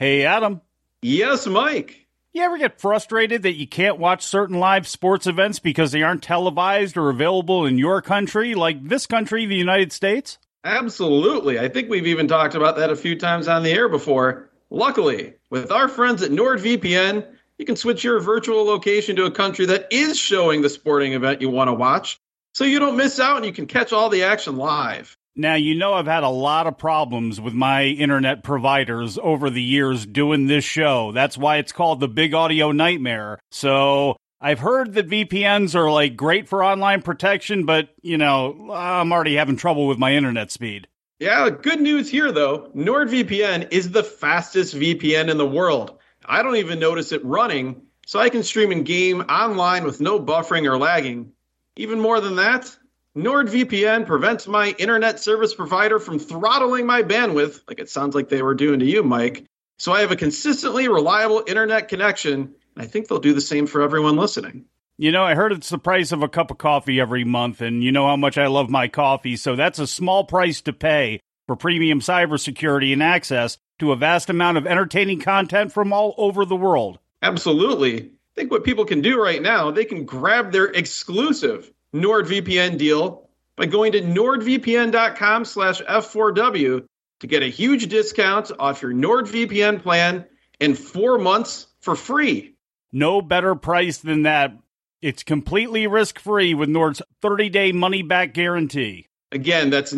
Hey, Adam. Yes, Mike. You ever get frustrated that you can't watch certain live sports events because they aren't televised or available in your country, like this country, the United States? Absolutely. I think we've even talked about that a few times on the air before. Luckily, with our friends at NordVPN, you can switch your virtual location to a country that is showing the sporting event you want to watch, so you don't miss out and you can catch all the action live. Now, I've had a lot of problems with my internet providers over the years doing this show. That's why it's called the Big Audio Nightmare. So I've heard that VPNs are great for online protection, but, I'm already having trouble with my internet speed. Yeah, good news here, though. NordVPN is the fastest VPN in the world. I don't even notice it running, so I can stream and game online with no buffering or lagging. Even more than that, NordVPN prevents my internet service provider from throttling my bandwidth, like it sounds like they were doing to you, Mike. So I have a consistently reliable internet connection, and I think they'll do the same for everyone listening. I heard it's the price of a cup of coffee every month, and you know how much I love my coffee, so that's a small price to pay for premium cybersecurity and access to a vast amount of entertaining content from all over the world. Absolutely. I think what people can do right now, they can grab their exclusive NordVPN deal by going to nordvpn.com/F4W to get a huge discount off your NordVPN plan and 4 months for free. No better price than that. It's completely risk-free with Nord's 30-day money-back guarantee. Again, that's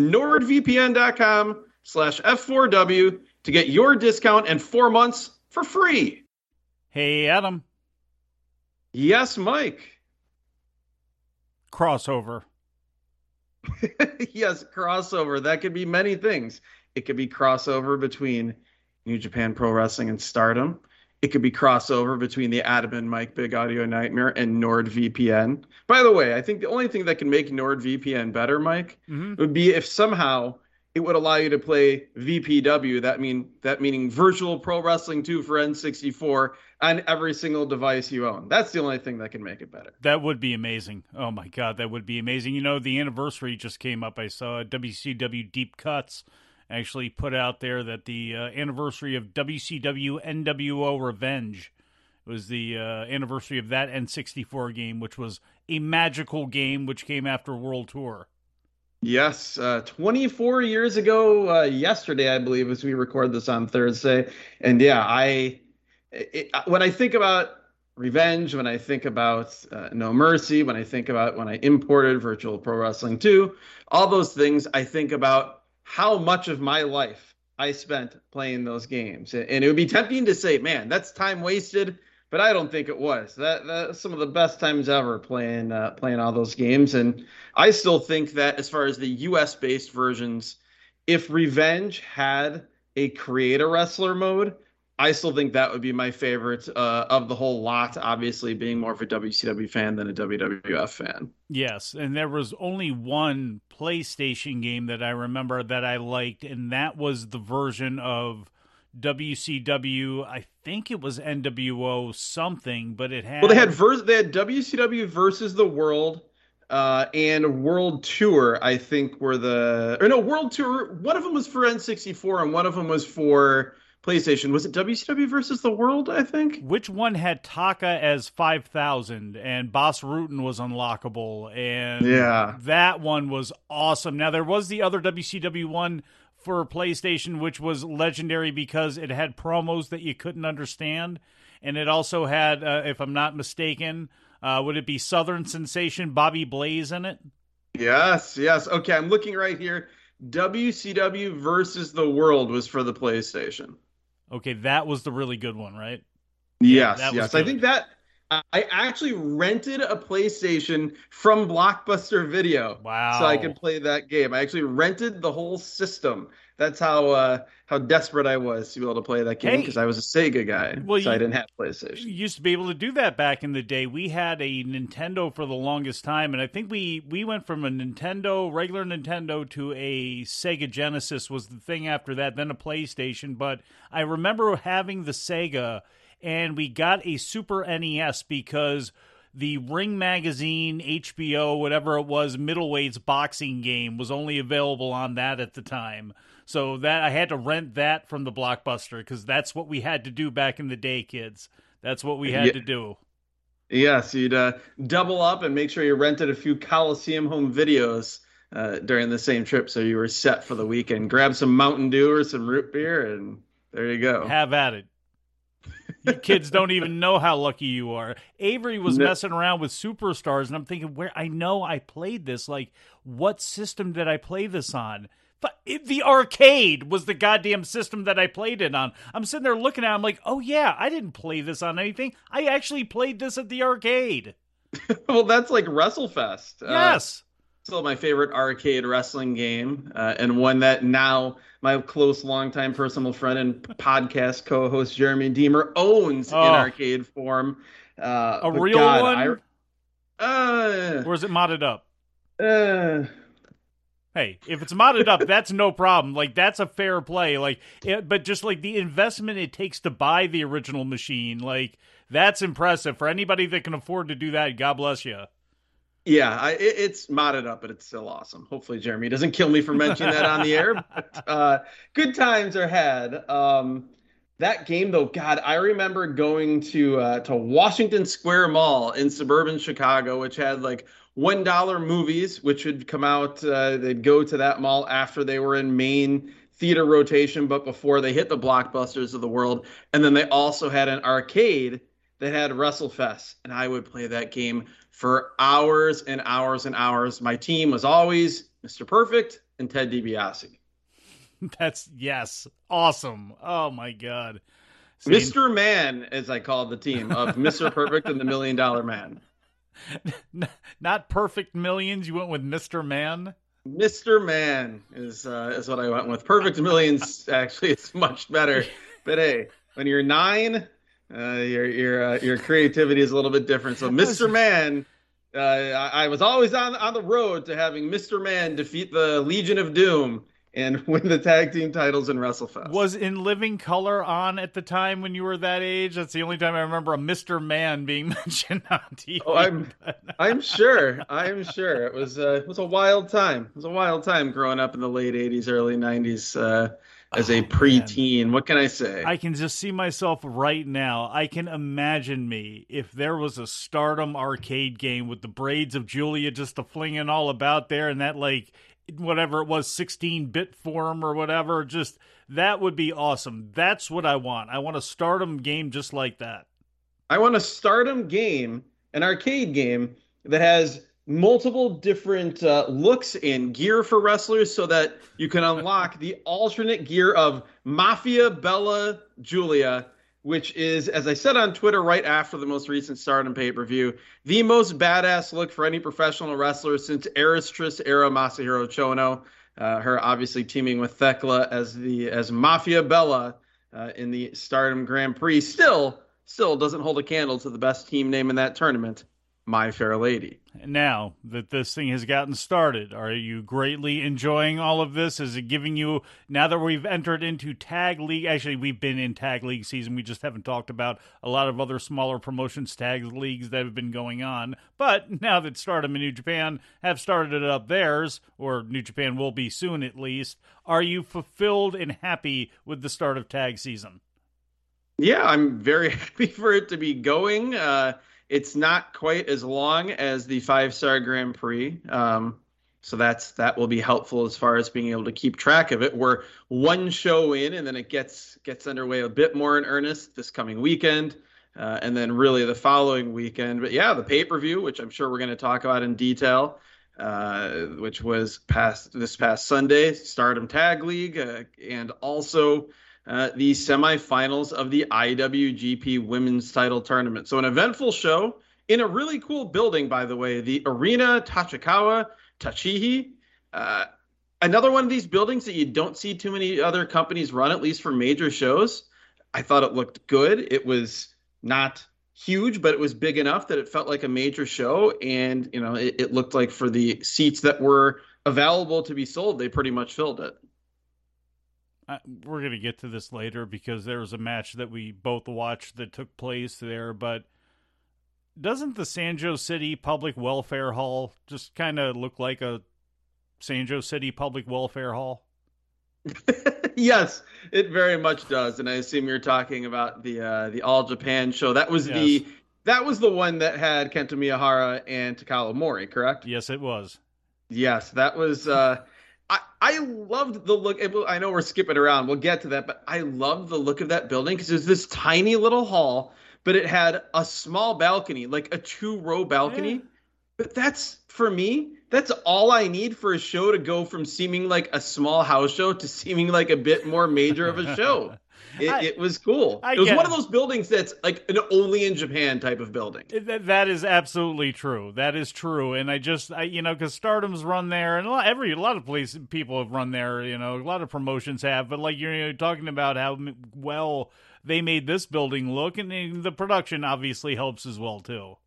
nordvpn.com/F4W to get your discount and 4 months for free. Hey, Adam. Yes, Mike. Crossover. Yes, crossover. That could be many things. It could be crossover between New Japan Pro Wrestling and Stardom. It could be crossover between the Adam and Mike Big Audio Nightmare and NordVPN. By the way, I think the only thing that can make NordVPN better, Mike, would be if somehow it would allow you to play VPW, that meaning Virtual Pro Wrestling 2 for N64 on every single device you own. That's the only thing that can make it better. That would be amazing. Oh my God, that would be amazing. The anniversary just came up. I saw WCW Deep Cuts actually put out there that the anniversary of WCW NWO Revenge was the anniversary of that N64 game, which was a magical game which came after World Tour. Yes, 24 years ago, yesterday, I believe, as we record this on Thursday. And yeah, when I think about Revenge, when I think about No Mercy, when I imported Virtual Pro Wrestling 2, all those things, I think about how much of my life I spent playing those games. And it would be tempting to say, man, that's time wasted. But I don't think it was. That's some of the best times ever playing all those games. And I still think that as far as the US-based versions, if Revenge had a create-a-wrestler mode, I still think that would be my favorite of the whole lot, obviously being more of a WCW fan than a WWF fan. Yes, and there was only one PlayStation game that I remember that I liked, and that was the version of WCW, I think it was NWO something, but it had... Well, they had WCW versus the World and World Tour, I think were World Tour, one of them was for N64 and one of them was for PlayStation. Was it WCW versus the World, I think? Which one had Taka as 5,000 and Bas Rutten was unlockable, and yeah, that one was awesome. Now, there was the other WCW one for PlayStation, which was legendary because it had promos that you couldn't understand. And it also had, if I'm not mistaken, would it be Southern Sensation, Bobby Blaze in it? Yes. Okay, I'm looking right here. WCW versus the World was for the PlayStation. Okay, that was the really good one, right? Yes. I think that I actually rented a PlayStation from Blockbuster Video. Wow. So I could play that game. I actually rented the whole system. That's how desperate I was to be able to play that game because I was a Sega guy, so I didn't have PlayStation. You used to be able to do that back in the day. We had a Nintendo for the longest time, and I think we went from a regular Nintendo, to a Sega Genesis was the thing after that, then a PlayStation. But I remember having the Sega, and we got a Super NES because the Ring Magazine, HBO, whatever it was, middleweight's boxing game was only available on that at the time. So that I had to rent that from the Blockbuster because that's what we had to do back in the day, kids. That's what we had to do. Yes, you'd double up and make sure you rented a few Coliseum home videos during the same trip so you were set for the weekend. Grab some Mountain Dew or some root beer, and there you go. Have at it. You kids don't even know how lucky you are. Avery was messing around with Superstars, and I'm thinking, where I know I played this. Like, what system did I play this on? But the arcade was the goddamn system that I played it on. I'm sitting there looking at it, I'm like, oh yeah, I didn't play this on anything. I actually played this at the arcade. Well, that's like WrestleFest. Yes. Still my favorite arcade wrestling game, and one that now my close longtime personal friend and podcast co-host Jeremy Deemer owns in arcade form. A real one? Or is it modded up? Hey, if it's modded up, that's no problem. Like, that's a fair play. Like, but just like the investment it takes to buy the original machine, like, that's impressive. For anybody that can afford to do that, God bless you. Yeah, it's modded up, but it's still awesome. Hopefully Jeremy doesn't kill me for mentioning that on the air. But, good times are had. That game, though, God, I remember going to Washington Square Mall in suburban Chicago, which had like $1 movies, which would come out. They'd go to that mall after they were in main theater rotation, but before they hit the Blockbusters of the world. And then they also had an arcade that had WrestleFest, and I would play that game for hours and hours and hours. My team was always Mr. Perfect and Ted DiBiase. That's, yes, awesome. Oh, my God. Mr. Man, as I called the team, of Mr. Perfect and the $1 Million Man. Not Perfect Millions, you went with Mr. Man? Mr. Man is what I went with. Perfect Millions, actually, is much better. But hey, when you're 9... your creativity is a little bit different. So Mr. Man, I was always on the road to having Mr. Man defeat the Legion of Doom and win the tag team titles in WrestleFest. Was In Living Color on at the time when you were that age? That's the only time I remember a Mr. Man being mentioned on TV. Oh, I'm sure. It was a wild time. It was a wild time growing up in the late 80s, early 90s. As a preteen, man. What can I say? I can just see myself right now. I can imagine me if there was a Stardom arcade game with the braids of Julia just flinging all about there and that, like, whatever it was, 16-bit form or whatever. Just, that would be awesome. That's what I want. I want a Stardom game just like that. I want a Stardom game, an arcade game that has multiple different looks and gear for wrestlers so that you can unlock the alternate gear of Mafia Bella Julia, which is, as I said on Twitter right after the most recent Stardom pay-per-view, the most badass look for any professional wrestler since Aeristress era Masahiro Chono. Her obviously teaming with Thekla as Mafia Bella in the Stardom Grand Prix. Still doesn't hold a candle to the best team name in that tournament, My Fair Lady. Now that this thing has gotten started, are you greatly enjoying all of this? Is it giving you, now that we've entered into Tag League, actually we've been in Tag League season, we just haven't talked about a lot of other smaller promotions tag leagues that have been going on, but now that Stardom and New Japan have started up theirs, or New Japan will be soon at least, are you fulfilled and happy with the start of tag season? Yeah, I'm very happy for it to be going. It's not quite as long as the 5-Star Grand Prix, so that will be helpful as far as being able to keep track of it. We're one show in, and then it gets underway a bit more in earnest this coming weekend, and then really the following weekend. But yeah, the pay-per-view, which I'm sure we're going to talk about in detail, which was this past Sunday, Stardom Tag League, and also the semifinals of the IWGP Women's Title Tournament. So an eventful show in a really cool building, by the way, the Arena Tachikawa Tachihi. Another one of these buildings that you don't see too many other companies run, at least for major shows. I thought it looked good. It was not huge, but it was big enough that it felt like a major show. And, it looked like for the seats that were available to be sold, they pretty much filled it. We're going to get to this later because there was a match that we both watched that took place there, but doesn't the Sanjo City Public Welfare Hall just kind of look like a Sanjo City Public Welfare Hall? Yes, it very much does, and I assume you're talking about the All Japan show. Yes. That was the one that had Kento Miyahara and Takao Mori, correct? Yes, it was. Yes, that was. I loved the look. I know we're skipping around. We'll get to that, but I loved the look of that building because it was this tiny little hall, but it had a small balcony, like a two-row Yeah. balcony. But that's for me. That's all I need for a show to go from seeming like a small house show to seeming like a bit more major of a show. It, I it was cool. I It was one of get those buildings that's like an only in Japan type of building. that is absolutely true. That is true, and because Stardom's run there, and a lot of people have run there. A lot of promotions have, but like you're talking about how well they made this building look, and the production obviously helps as well too.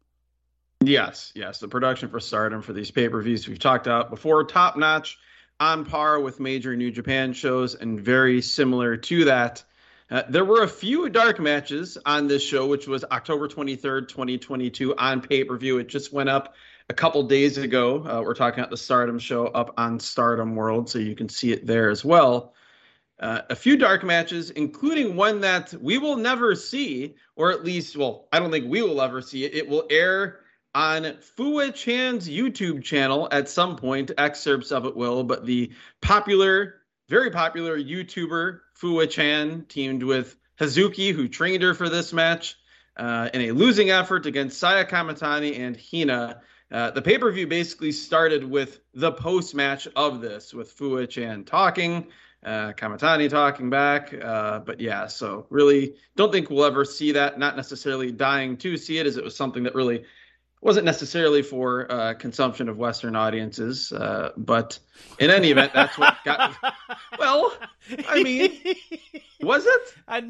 Yes, yes. The production for Stardom for these pay-per-views we've talked about before, top notch, on par with major New Japan shows, and very similar to that. There were a few dark matches on this show, which was October 23rd, 2022 on pay-per-view. It just went up a couple days ago. We're talking about the Stardom show up on Stardom World, so you can see it there as well. A few dark matches, including one that we will never see, or at least, well, I don't think we will ever see it. It will air on Fua Chan's YouTube channel at some point. Excerpts of it will, but the very popular YouTuber Fua Chan teamed with Hazuki, who trained her for this match, in a losing effort against Saya Kamatani and Hina. The pay per view basically started with the post match of this, with Fua Chan talking, Kamatani talking back. But yeah, so really don't think we'll ever see that. Not necessarily dying to see it, as it was something that really wasn't necessarily for consumption of Western audiences. But in any event, that's what got. Well, I mean, was it?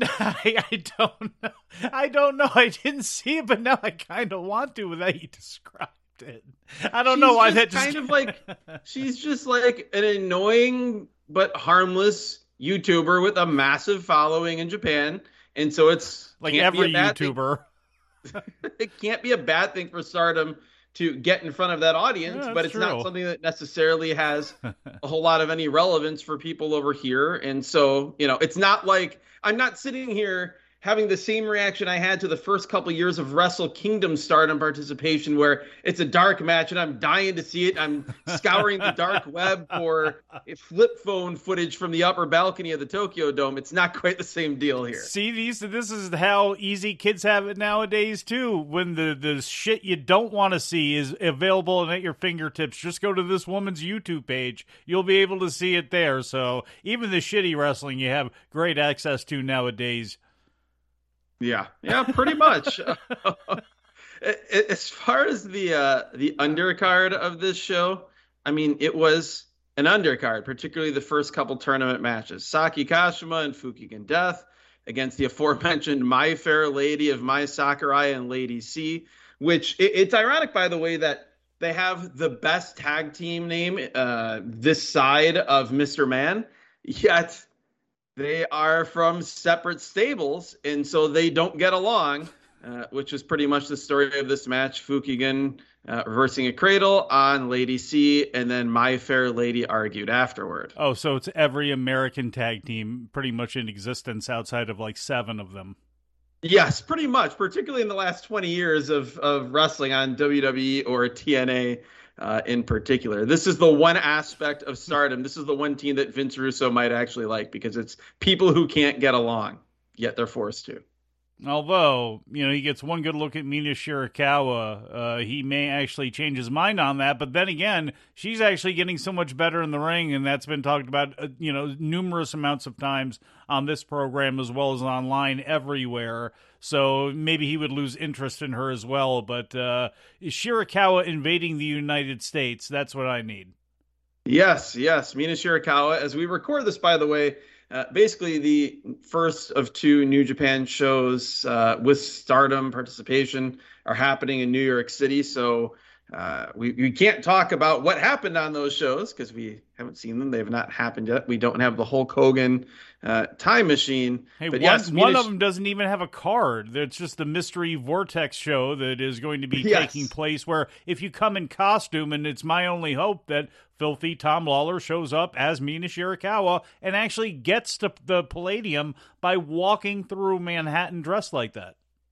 I don't know. I don't know. I didn't see it, but now I kind of want to with how you described it. I don't know She's why just that just kind of like she's just like an annoying but harmless YouTuber with a massive following in Japan, and so it's like can't be a every bad thing. YouTuber. It can't be a bad thing for Stardom to get in front of that audience, Yeah, but that's it's not true. something that necessarily has a whole lot of any relevance for people over here. And so, it's not like I'm not sitting here having the same reaction I had to the first couple years of Wrestle Kingdom Stardom participation, where it's a dark match and I'm dying to see it. I'm scouring the dark web for flip phone footage from the upper balcony of the Tokyo Dome. It's not quite the same deal here. See, this is how easy kids have it nowadays too. When the shit you don't want to see is available and at your fingertips, just go to this woman's YouTube page. You'll be able to see it there. So even the shitty wrestling you have great access to nowadays. Yeah, yeah, pretty much. As far as the undercard of this show, I mean, it was an undercard, particularly the first couple tournament matches. Saki Kashima and Fukigen Death against the aforementioned My Fair Lady of Mai Sakurai and Lady C, which it's ironic, by the way, that they have the best tag team name this side of Mr. Man, yet they are from separate stables, and so they don't get along, which is pretty much the story of this match. Fukigen reversing a cradle on Lady C, and then My Fair Lady argued afterward. Oh, so it's every American tag team pretty much in existence outside of like 7 of them. Yes, pretty much, particularly in the last 20 years of wrestling on WWE or TNA in particular. This is the one aspect of Stardom. This is the one team that Vince Russo might actually like, because it's people who can't get along, yet they're forced to. Although, he gets one good look at Mina Shirakawa, he may actually change his mind on that. But then again, she's actually getting so much better in the ring, and that's been talked about, numerous amounts of times on this program as well as online everywhere. So maybe he would lose interest in her as well. But Shirakawa invading the United States, that's what I need. Yes, yes. Mina Shirakawa, as we record this, by the way, basically the first of 2 New Japan shows with Stardom participation are happening in New York City. So We can't talk about what happened on those shows because we haven't seen them. They have not happened yet. We don't have the Hulk Hogan time machine. Hey, But yes, one of them doesn't even have a card. It's just the mystery vortex show that is going to be taking place. Where if you come in costume, and it's my only hope that filthy Tom Lawler shows up as Mina Shirakawa and actually gets to the Palladium by walking through Manhattan dressed like that.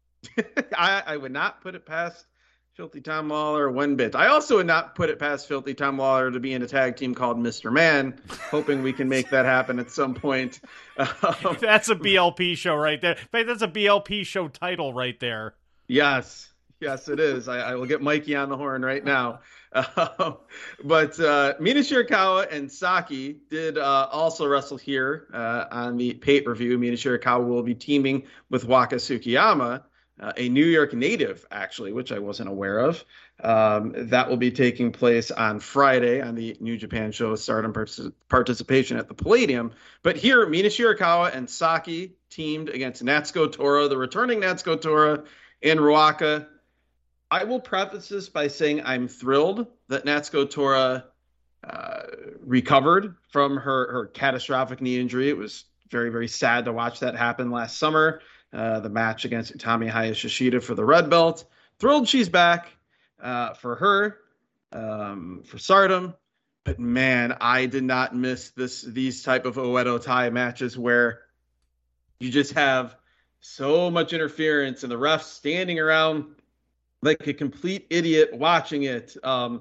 I would not put it past Filthy Tom Lawler one bit. I also would not put it past Filthy Tom Lawler to be in a tag team called Mr. Man, hoping we can make that happen at some point. That's a BLP show right there. In fact, that's a BLP show title right there. Yes, it is. I will get Mikey on the horn right now. But Mina Shirakawa and Saki did also wrestle here on the pay-per-view. Mina Shirakawa will be teaming with Waka Tsukiyama, a New York native, actually, which I wasn't aware of. That will be taking place on Friday on the New Japan show, Stardom participation at the Palladium. But here, Mina Shirakawa and Saki teamed against Natsuko Tora, the returning Natsuko Tora, and Ruaka. I will preface this by saying I'm thrilled that Natsuko Tora recovered from her catastrophic knee injury. It was very, very sad to watch that happen last summer. The match against Utami Hayashishita for the red belt. Thrilled she's back for her, for Stardom. But man, I did not miss these type of Oedo Tai matches where you just have so much interference and the refs standing around like a complete idiot watching it.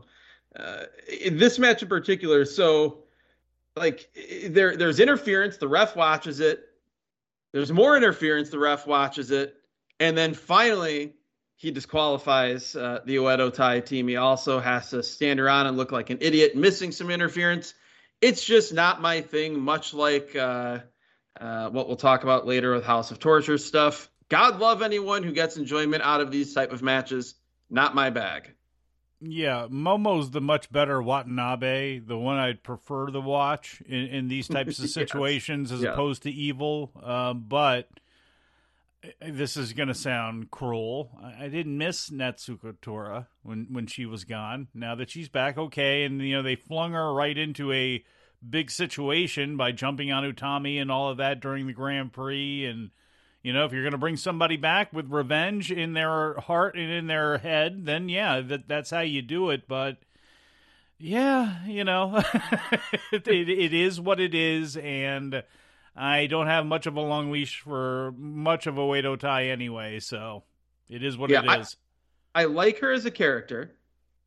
In this match in particular, so like there's interference, the ref watches it. There's more interference, the ref watches it, and then finally he disqualifies the Oedo Tai team. He also has to stand around and look like an idiot, missing some interference. It's just not my thing, much like what we'll talk about later with House of Torture stuff. God love anyone who gets enjoyment out of these type of matches. Not my bag. Yeah, Momo's the much better Watanabe, the one I'd prefer to watch in these types of situations as opposed to Evil. But this is going to sound cruel. I didn't miss Natsuko Tora when she was gone. Now that she's back, okay, and they flung her right into a big situation by jumping on Utami and all of that during the Grand Prix. And if you're going to bring somebody back with revenge in their heart and in their head, then yeah, that's how you do it. But yeah, it is what it is, and I don't have much of a long leash for much of Oedo Tai anyway, so it is what it is. I like her as a character.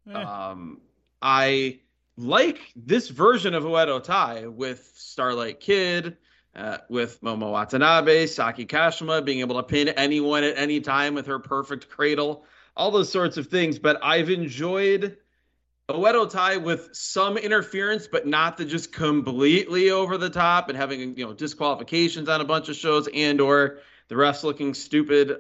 I like this version of Oedo Tai with Starlight Kid, with Momo Watanabe, Saki Kashima being able to pin anyone at any time with her perfect cradle, all those sorts of things. But I've enjoyed Oedo Tai with some interference, but not the just completely over the top and having disqualifications on a bunch of shows and or the refs looking stupid.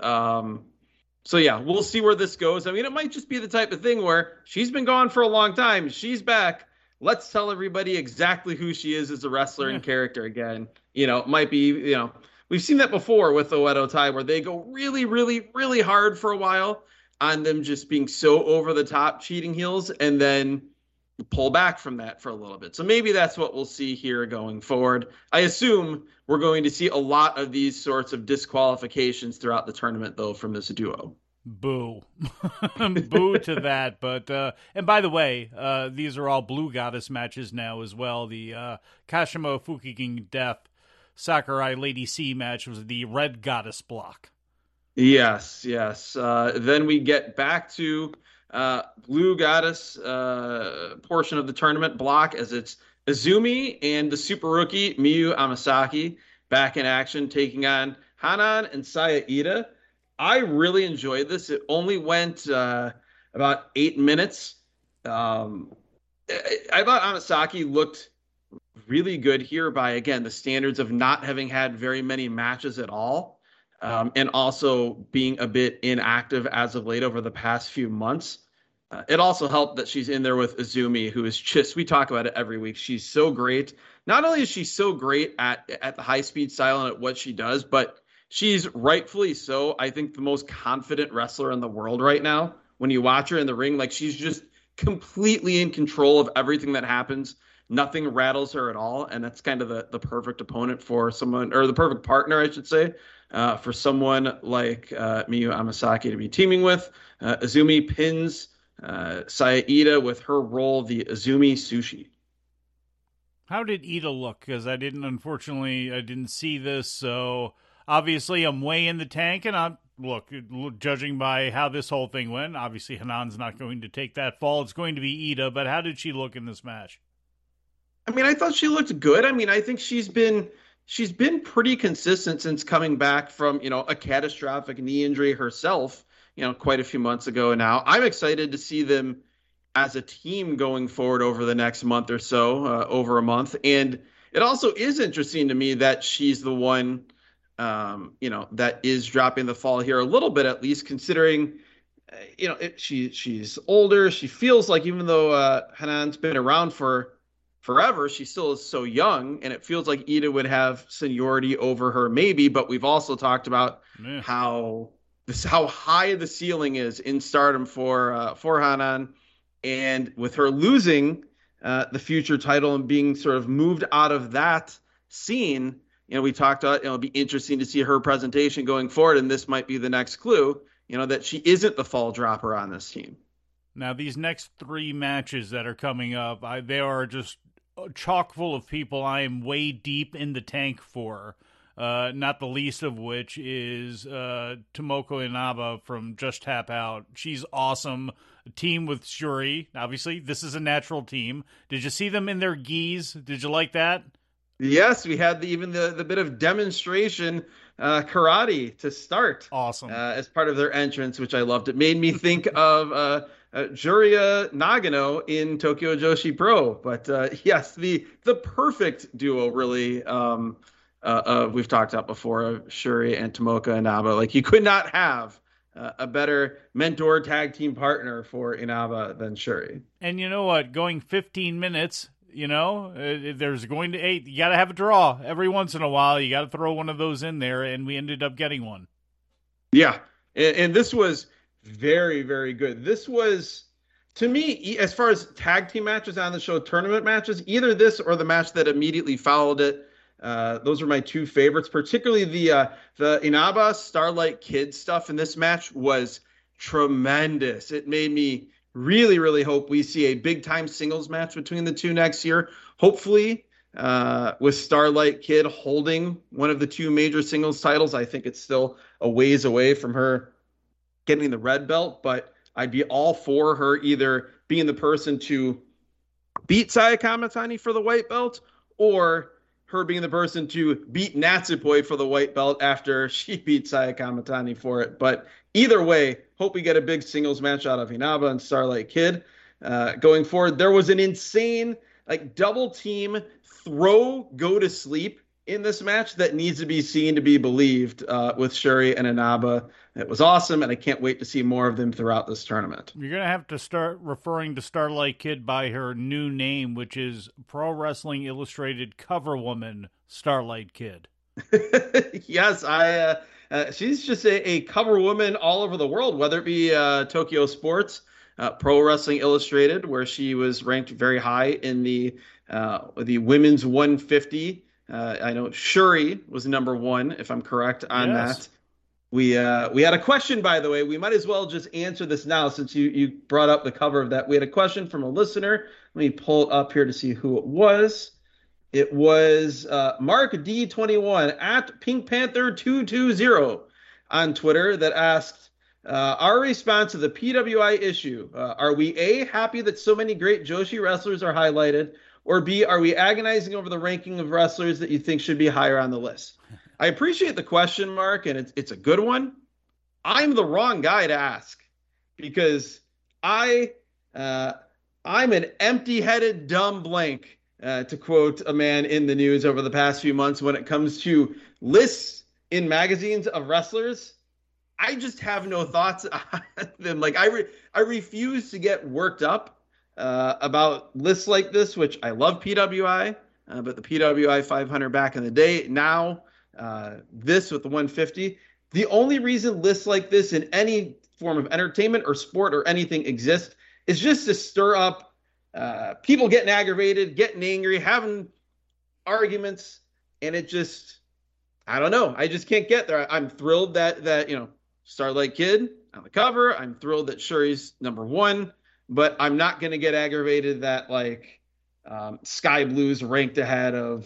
So yeah, we'll see where this goes. I mean, it might just be the type of thing where she's been gone for a long time. She's back. Let's tell everybody exactly who she is as a wrestler and character again. It might be, we've seen that before with Oedo Tai where they go really, really, really hard for a while on them just being so over the top cheating heels and then pull back from that for a little bit. So maybe that's what we'll see here going forward. I assume we're going to see a lot of these sorts of disqualifications throughout the tournament, though, from this duo. Boo. Boo to that. But, and by the way, these are all Blue Goddess matches now as well. The Kashima Fukigen Death Sakurai Lady C match was the Red Goddess block. Yes. Then we get back to Blue Goddess portion of the tournament block as it's Azumi and the super rookie Miyu Amasaki back in action, taking on Hanan and Saya Ida. I really enjoyed this. It only went about 8 minutes. I thought Amasaki looked really good here by, again, the standards of not having had very many matches at all, and also being a bit inactive as of late over the past few months. It also helped that she's in there with Azumi, who is just, we talk about it every week. She's so great. Not only is she so great at the high-speed style and at what she does, but she's rightfully so, I think, the most confident wrestler in the world right now. When you watch her in the ring, like she's just completely in control of everything that happens. Nothing rattles her at all, and that's kind of the perfect opponent for someone, or the perfect partner, I should say, for someone like Miyu Amasaki to be teaming with. Azumi pins Saya Ida with her role, the Azumi Sushi. How did Ida look? Because unfortunately, I didn't see this. So obviously, I'm way in the tank, and judging by how this whole thing went, obviously Hanan's not going to take that fall. It's going to be Ida. But how did she look in this match? I mean, I thought she looked good. I mean, I think she's been pretty consistent since coming back from, a catastrophic knee injury herself, quite a few months ago now. I'm excited to see them as a team going forward over the next month or so, over a month. And it also is interesting to me that she's the one, that is dropping the fall here a little bit, at least considering, she's older. She feels like, even though Hanan's been around for forever, she still is so young, and it feels like Ida would have seniority over her, maybe. But we've also talked about Yeah. how high the ceiling is in Stardom for Hanan, and with her losing the future title and being sort of moved out of that scene, we talked about it'll be interesting to see her presentation going forward, and this might be the next clue, that she isn't the fall dropper on this team. Now, these next three matches that are coming up, they are just chock full of people I am way deep in the tank for. Not the least of which is Tomoko Inaba from Just Tap Out. She's awesome. A team with Shuri. Obviously, this is a natural team. Did you see them in their gis? Did you like that? Yes, we had even the bit of demonstration karate to start. Awesome. As part of their entrance, which I loved. It made me think of Juria Nagano in Tokyo Joshi Pro. But yes, the perfect duo, really. We've talked about before of Shuri and Tomoka Inaba. Like, you could not have a better mentor tag team partner for Inaba than Shuri. And you know what? Going 15 minutes, there's going to you got to have a draw every once in a while. You got to throw one of those in there, and we ended up getting one. Yeah, and this was very, very good. This was, to me, as far as tag team matches on the show, tournament matches, either this or the match that immediately followed it. Those are my two favorites. Particularly the Inaba Starlight Kid stuff in this match was tremendous. It made me really, really hope we see a big time singles match between the two next year. Hopefully, with Starlight Kid holding one of the two major singles titles. I think it's still a ways away from her getting the red belt, but I'd be all for her either being the person to beat Saya Kamatani for the white belt, or her being the person to beat Natsupoi for the white belt after she beat Saya Kamatani for it. But either way, hope we get a big singles match out of Inaba and Starlight Kid going forward. There was an insane double team throw go to sleep in this match that needs to be seen to be believed with Shuri and Inaba. It was awesome, and I can't wait to see more of them throughout this tournament. You're going to have to start referring to Starlight Kid by her new name, which is Pro Wrestling Illustrated cover woman Starlight Kid. Yes, she's just a cover woman all over the world, whether it be Tokyo Sports, Pro Wrestling Illustrated, where she was ranked very high in the women's 150. I know Shuri was number one, if I'm correct on that. We had a question, by the way. We might as well just answer this now since you brought up the cover of that. We had a question from a listener. Let me pull it up here to see who it was. It was Mark D21 at Pink Panther 220 on Twitter that asked our response to the PWI issue. Are we A, happy that so many great Joshi wrestlers are highlighted, or B, are we agonizing over the ranking of wrestlers that you think should be higher on the list? I appreciate the question, Mark, and it's a good one. I'm the wrong guy to ask because I'm an empty-headed dumb blank, to quote a man in the news over the past few months when it comes to lists in magazines of wrestlers. I just have no thoughts on them. I refuse to get worked up about lists like this, which I love PWI, but the PWI 500 back in the day. Now, this with the 150. The only reason lists like this in any form of entertainment or sport or anything exist is just to stir up people getting aggravated, getting angry, having arguments, and it just, I don't know. I just can't get there. I'm thrilled that Starlight Kid on the cover. I'm thrilled that Shuri's number one, but I'm not going to get aggravated that like Sky Blue's ranked ahead of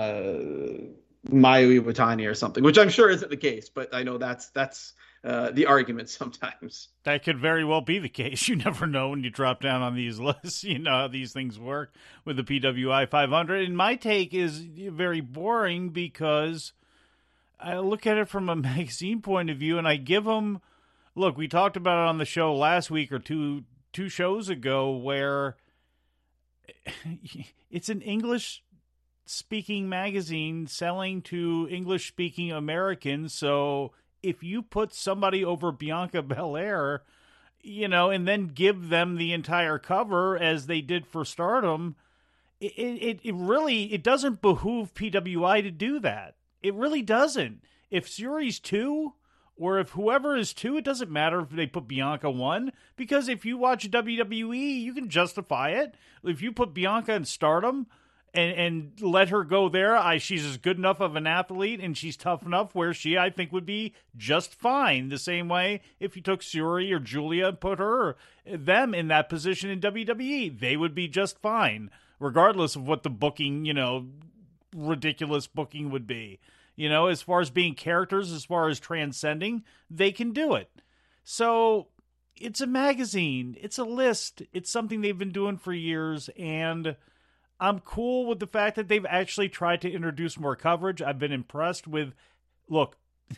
Mayu Iwatani or something, which I'm sure isn't the case. But I know that's the argument sometimes. That could very well be the case. You never know when you drop down on these lists. You know how these things work with the PWI 500. And my take is very boring because I look at it from a magazine point of view, and I give them. Look, we talked about it on the show last week or two shows ago, where it's an English speaking magazine selling to English speaking Americans. So if you put somebody over Bianca Belair, and then give them the entire cover as they did for Stardom, it really doesn't behoove PWI to do that. It really doesn't. If Syuri's 2, or if whoever is 2, it doesn't matter if they put Bianca 1, because if you watch WWE, you can justify it. If you put Bianca in Stardom and let her go there, she's as good enough of an athlete and she's tough enough where I think, would be just fine. The same way if you took Syuri or Julia and put them in that position in WWE, they would be just fine, regardless of what the booking, ridiculous booking would be. As far as being characters, as far as transcending, they can do it. So it's a magazine. It's a list. It's something they've been doing for years, and I'm cool with the fact that they've actually tried to introduce more coverage. I've been impressed with, look,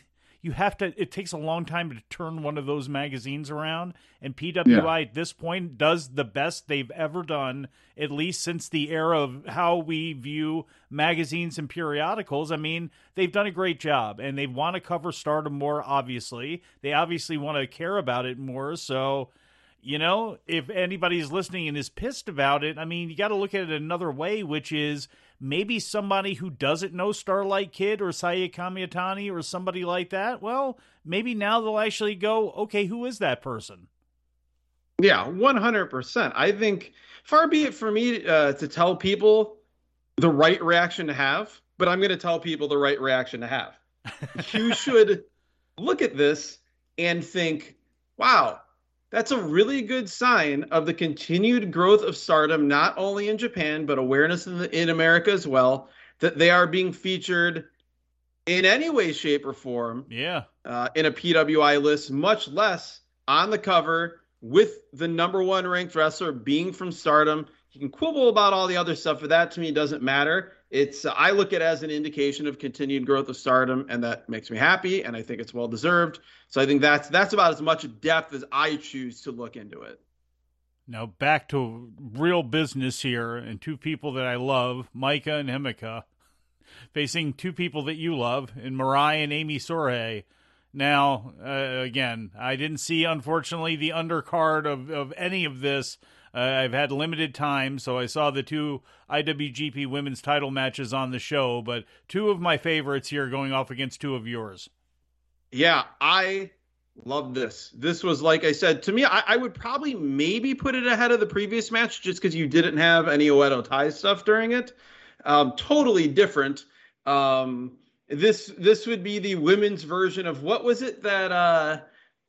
it takes a long time to turn one of those magazines around, and PWI at this point does the best they've ever done, at least since the era of how we view magazines and periodicals. I mean, they've done a great job, and they want to cover Stardom more, obviously. They obviously want to care about it more, so if anybody's listening and is pissed about it, I mean, you got to look at it another way, which is maybe somebody who doesn't know Starlight Kid or Saya Kamitani or somebody like that. Well, maybe now they'll actually go, okay, who is that person? Yeah, 100%. I think far be it for me to tell people the right reaction to have, but I'm going to tell people the right reaction to have. You should look at this and think, wow, that's a really good sign of the continued growth of Stardom, not only in Japan, but awareness in America as well, that they are being featured in any way, shape, or form in a PWI list, much less on the cover with the number one ranked wrestler being from Stardom. You can quibble about all the other stuff, but that to me doesn't matter. I look at it as an indication of continued growth of Stardom, and that makes me happy, and I think it's well deserved. So I think that's about as much depth as I choose to look into it. Now back to real business here, and two people that I love, Micah and Himeka, facing two people that you love, in Mirai and Amy Sourei. Now, again, I didn't see, unfortunately, the undercard of any of this. I've had limited time, so I saw the two IWGP women's title matches on the show, but two of my favorites here going off against two of yours. Yeah, I love this. This was, like I said, to me, I would probably maybe put it ahead of the previous match just because you didn't have any Oedo Tai stuff during it. Totally different. This would be the women's version of, what was it that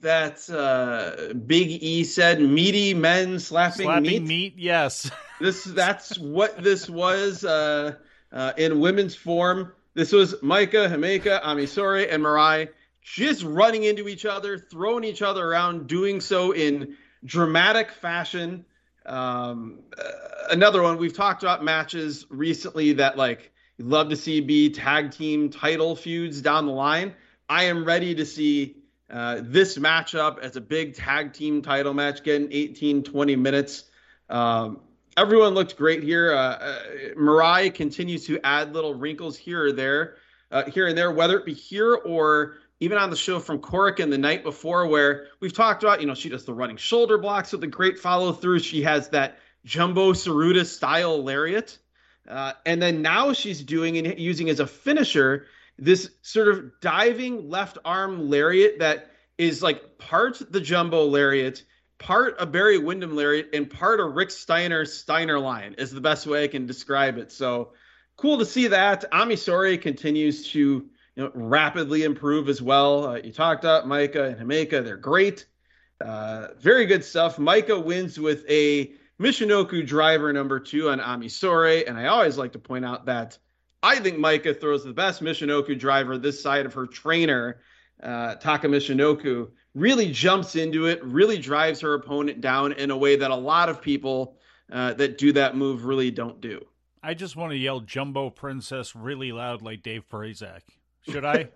Big E said, meaty men slapping meat? Yes. That's what this was in women's form. This was Micah, Himeka, Ami Sourei, and Mirai just running into each other, throwing each other around, doing so in dramatic fashion. Another one, we've talked about matches recently that you'd love to see be tag team title feuds down the line. I am ready to see this matchup as a big tag team title match, getting 18, 20 minutes. Everyone looked great here. Mirai continues to add little wrinkles here and there, whether it be here or even on the show from Korakuen the night before, where we've talked about, she does the running shoulder blocks with a great follow through. She has that Jumbo Saruta style lariat. And then now she's doing and using as a finisher this sort of diving left arm lariat that is like part the Jumbo lariat part a Barry Windham lariat and part a Rick Steiner line is the best way I can describe it. So cool to see that. Ami Sourei continues to rapidly improve as well. You talked about Maika and Himeka. They're great. Very good stuff. Maika wins with a Michinoku driver number 2 on Ami Sourei. And I always like to point out that I think Maika throws the best Michinoku driver this side of her trainer, Taka Michinoku. Really jumps into it, really drives her opponent down in a way that a lot of people that do that move really don't do. I just want to yell Jumbo Princess really loud like Dave Prazak. Should I?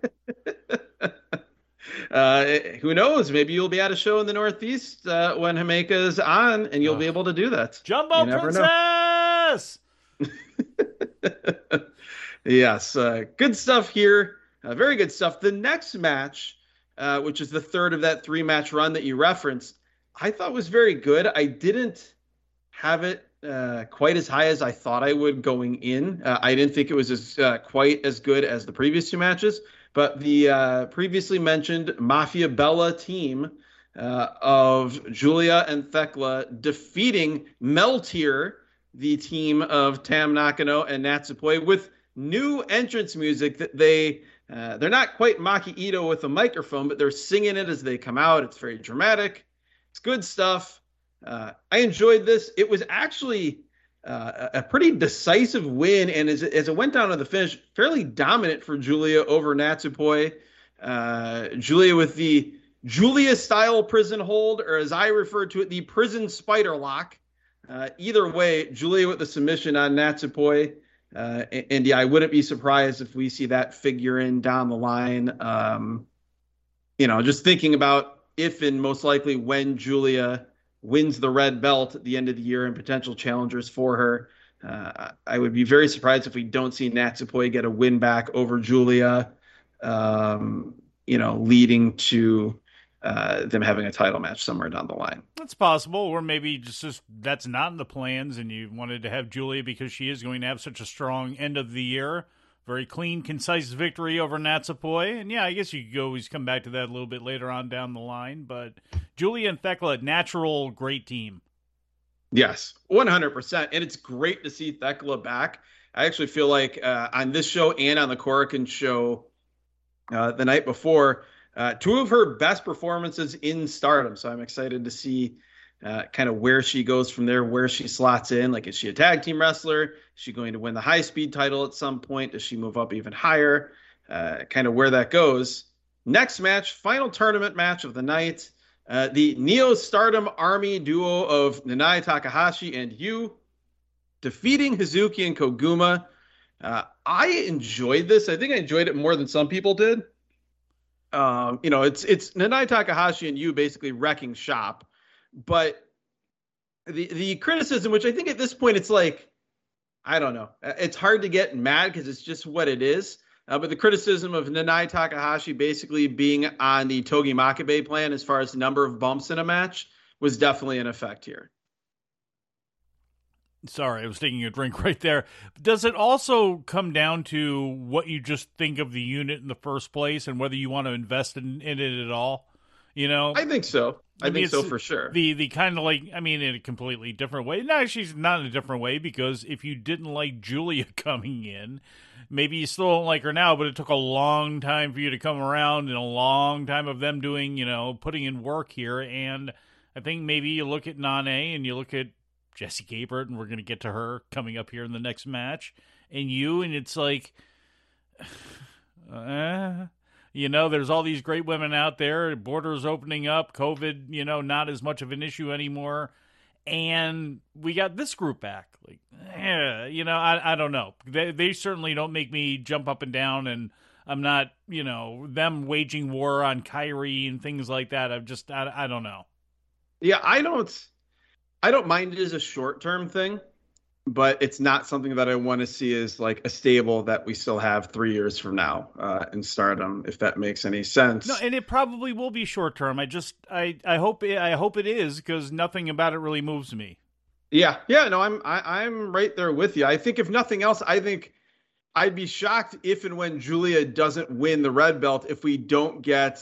Who knows? Maybe you'll be at a show in the Northeast when Himeka is on, and you'll be able to do that. Jumbo Princess! Yes, good stuff here. Very good stuff. The next match, which is the third of that 3-match run that you referenced, I thought was very good. I didn't have it quite as high as I thought I would going in. I didn't think it was quite as good as the previous 2 matches, but the previously mentioned Mafia Bella team of Giulia and Thekla defeating Meltier, the team of Tam Nakano and Natsupoi, with new entrance music that they're not quite Maki Ito with a microphone, but they're singing it as they come out. It's very dramatic. It's good stuff. I enjoyed this. It was actually a pretty decisive win, and as it went down to the finish, fairly dominant for Giulia over Natsupoi. Giulia with the Giulia-style prison hold, or as I refer to it, the prison spider lock. Either way, Giulia with the submission on Natsupoi. And yeah, I wouldn't be surprised if we see that figure in down the line. Just thinking about if and most likely when Giulia wins the red belt at the end of the year and potential challengers for her, I would be very surprised if we don't see Natsupoi get a win back over Giulia, leading to them having a title match somewhere down the line. That's possible, or maybe just that's not in the plans and you wanted to have Giulia because she is going to have such a strong end of the year. Very clean, concise victory over Natsupoi. And yeah, I guess you could always come back to that a little bit later on down the line. But Giulia and Thekla, natural, great team. Yes, 100%. And it's great to see Thekla back. I actually feel like on this show and on the Korakuen show the night before, 2 of her best performances in Stardom. So I'm excited to see kind of where she goes from there, where she slots in. Like, is she a tag team wrestler? Is she going to win the high-speed title at some point? Does she move up even higher? Kind of where that goes. Next match, final tournament match of the night. The Neo Stardom Army duo of Nanae Takahashi and Yu defeating Hazuki and Koguma. I enjoyed this. I think I enjoyed it more than some people did. It's Nanae Takahashi and Yu basically wrecking shop. But the criticism, which I think at this point it's like, I don't know, it's hard to get mad because it's just what it is. But the criticism of Nanae Takahashi basically being on the Togi Makabe plan as far as the number of bumps in a match was definitely in effect here. Sorry, I was taking a drink right there. Does it also come down to what you just think of the unit in the first place and whether you want to invest in it at all? I think so. I think so for sure. The kind of like, in a completely different way. No, she's not in a different way, because if you didn't like Giulia coming in, maybe you still don't like her now, but it took a long time for you to come around and a long time of them doing, putting in work here. And I think maybe you look at Nane and you look at Jessie Gabert, and we're going to get to her coming up here in the next match, and it's like, there's all these great women out there, borders opening up, COVID, not as much of an issue anymore, and we got this group back. Like, I don't know. They certainly don't make me jump up and down, and I'm not, them waging war on Kyrie and things like that. I don't know. Yeah, I don't mind it as a short-term thing, but it's not something that I want to see as like a stable that we still have 3 years from now in Stardom, if that makes any sense. No, and it probably will be short-term. I hope it is, because nothing about it really moves me. Yeah, no, I'm right there with you. I think if nothing else, I think I'd be shocked if and when Giulia doesn't win the red belt if we don't get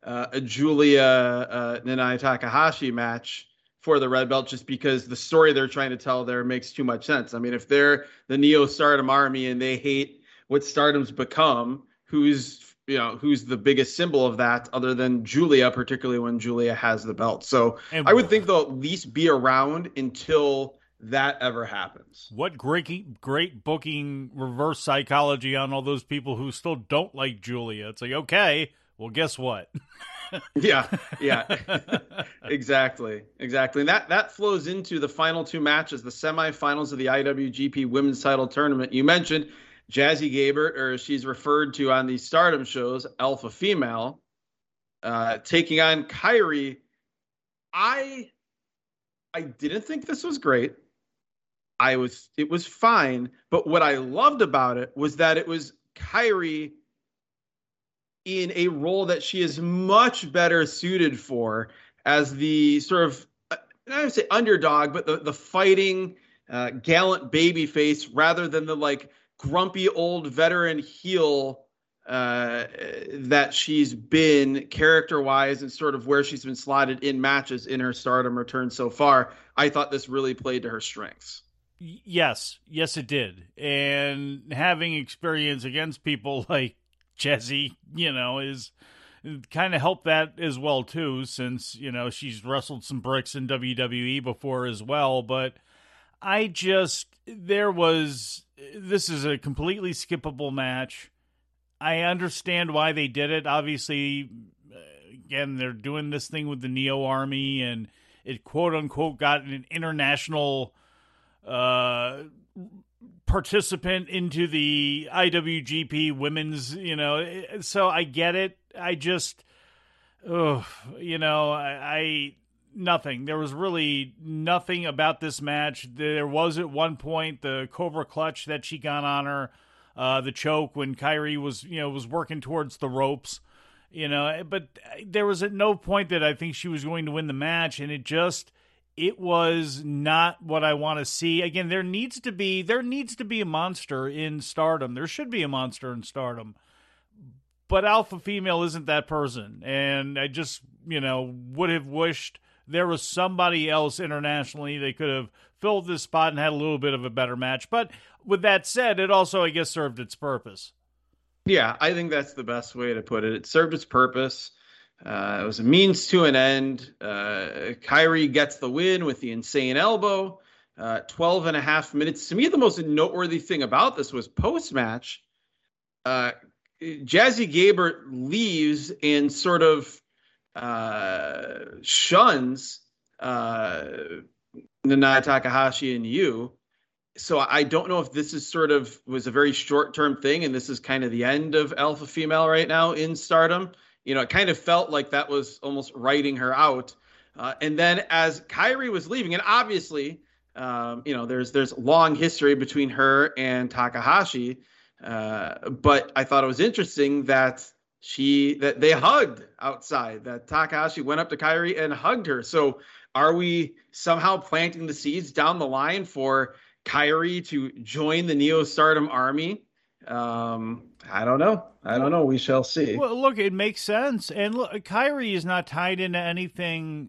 a Julia Nanae Takahashi match for the red belt, just because the story they're trying to tell there makes too much sense. I mean, if they're the Neo Stardom Army and they hate what Stardom's become, who's the biggest symbol of that other than Julia, particularly when Julia has the belt. So And I would think they'll at least be around until that ever happens. what great booking, reverse psychology on all those people who still don't like Julia. It's like, okay, well, guess what? Yeah, yeah, exactly. And that flows into the final two matches, the semifinals of the IWGP Women's Title Tournament. You mentioned Jazzy Gabert, or she's referred to on these Stardom shows, Alpha Female, taking on Kairi. I didn't think this was great. It was fine, but what I loved about it was that it was Kairi in a role that she is much better suited for, as the sort of, I would say underdog, but the fighting, gallant baby face, rather than the like grumpy old veteran heel that she's been character wise, and sort of where she's been slotted in matches in her Stardom return so far. I thought this really played to her strengths. Yes, it did. And having experience against people like Jesse, is kind of helped that as well too, since, she's wrestled some bricks in WWE before as well. But this is a completely skippable match. I understand why they did it. Obviously, again, they're doing this thing with the Neo Army, and it quote unquote got an international participant into the IWGP women's, so I get it. I just, nothing. There was really nothing about this match. There was at one point the Cobra Clutch that she got on her, the choke when Kairi was working towards the ropes, but there was at no point that I think she was going to win the match, and it was not what I want to see. Again, there needs to be a monster in Stardom. There should be a monster in Stardom. But Alpha Female isn't that person. And I just, would have wished there was somebody else internationally that could have filled this spot and had a little bit of a better match. But with that said, it also, I guess, served its purpose. Yeah, I think that's the best way to put it. It served its purpose. It was a means to an end. Kairi gets the win with the insane elbow. 12 and a half minutes. To me, the most noteworthy thing about this was post-match. Jazzy Gabert leaves and sort of shuns Nanae Takahashi and you. So I don't know if this is was a very short-term thing, and this is kind of the end of Alpha Female right now in Stardom. It kind of felt like that was almost writing her out. And then as Kairi was leaving, and obviously, there's long history between her and Takahashi. But I thought it was interesting that they hugged outside, that Takahashi went up to Kairi and hugged her. So are we somehow planting the seeds down the line for Kairi to join the Neo Stardom Army? I don't know. We shall see. Well, look, it makes sense. And look, Kairi is not tied into anything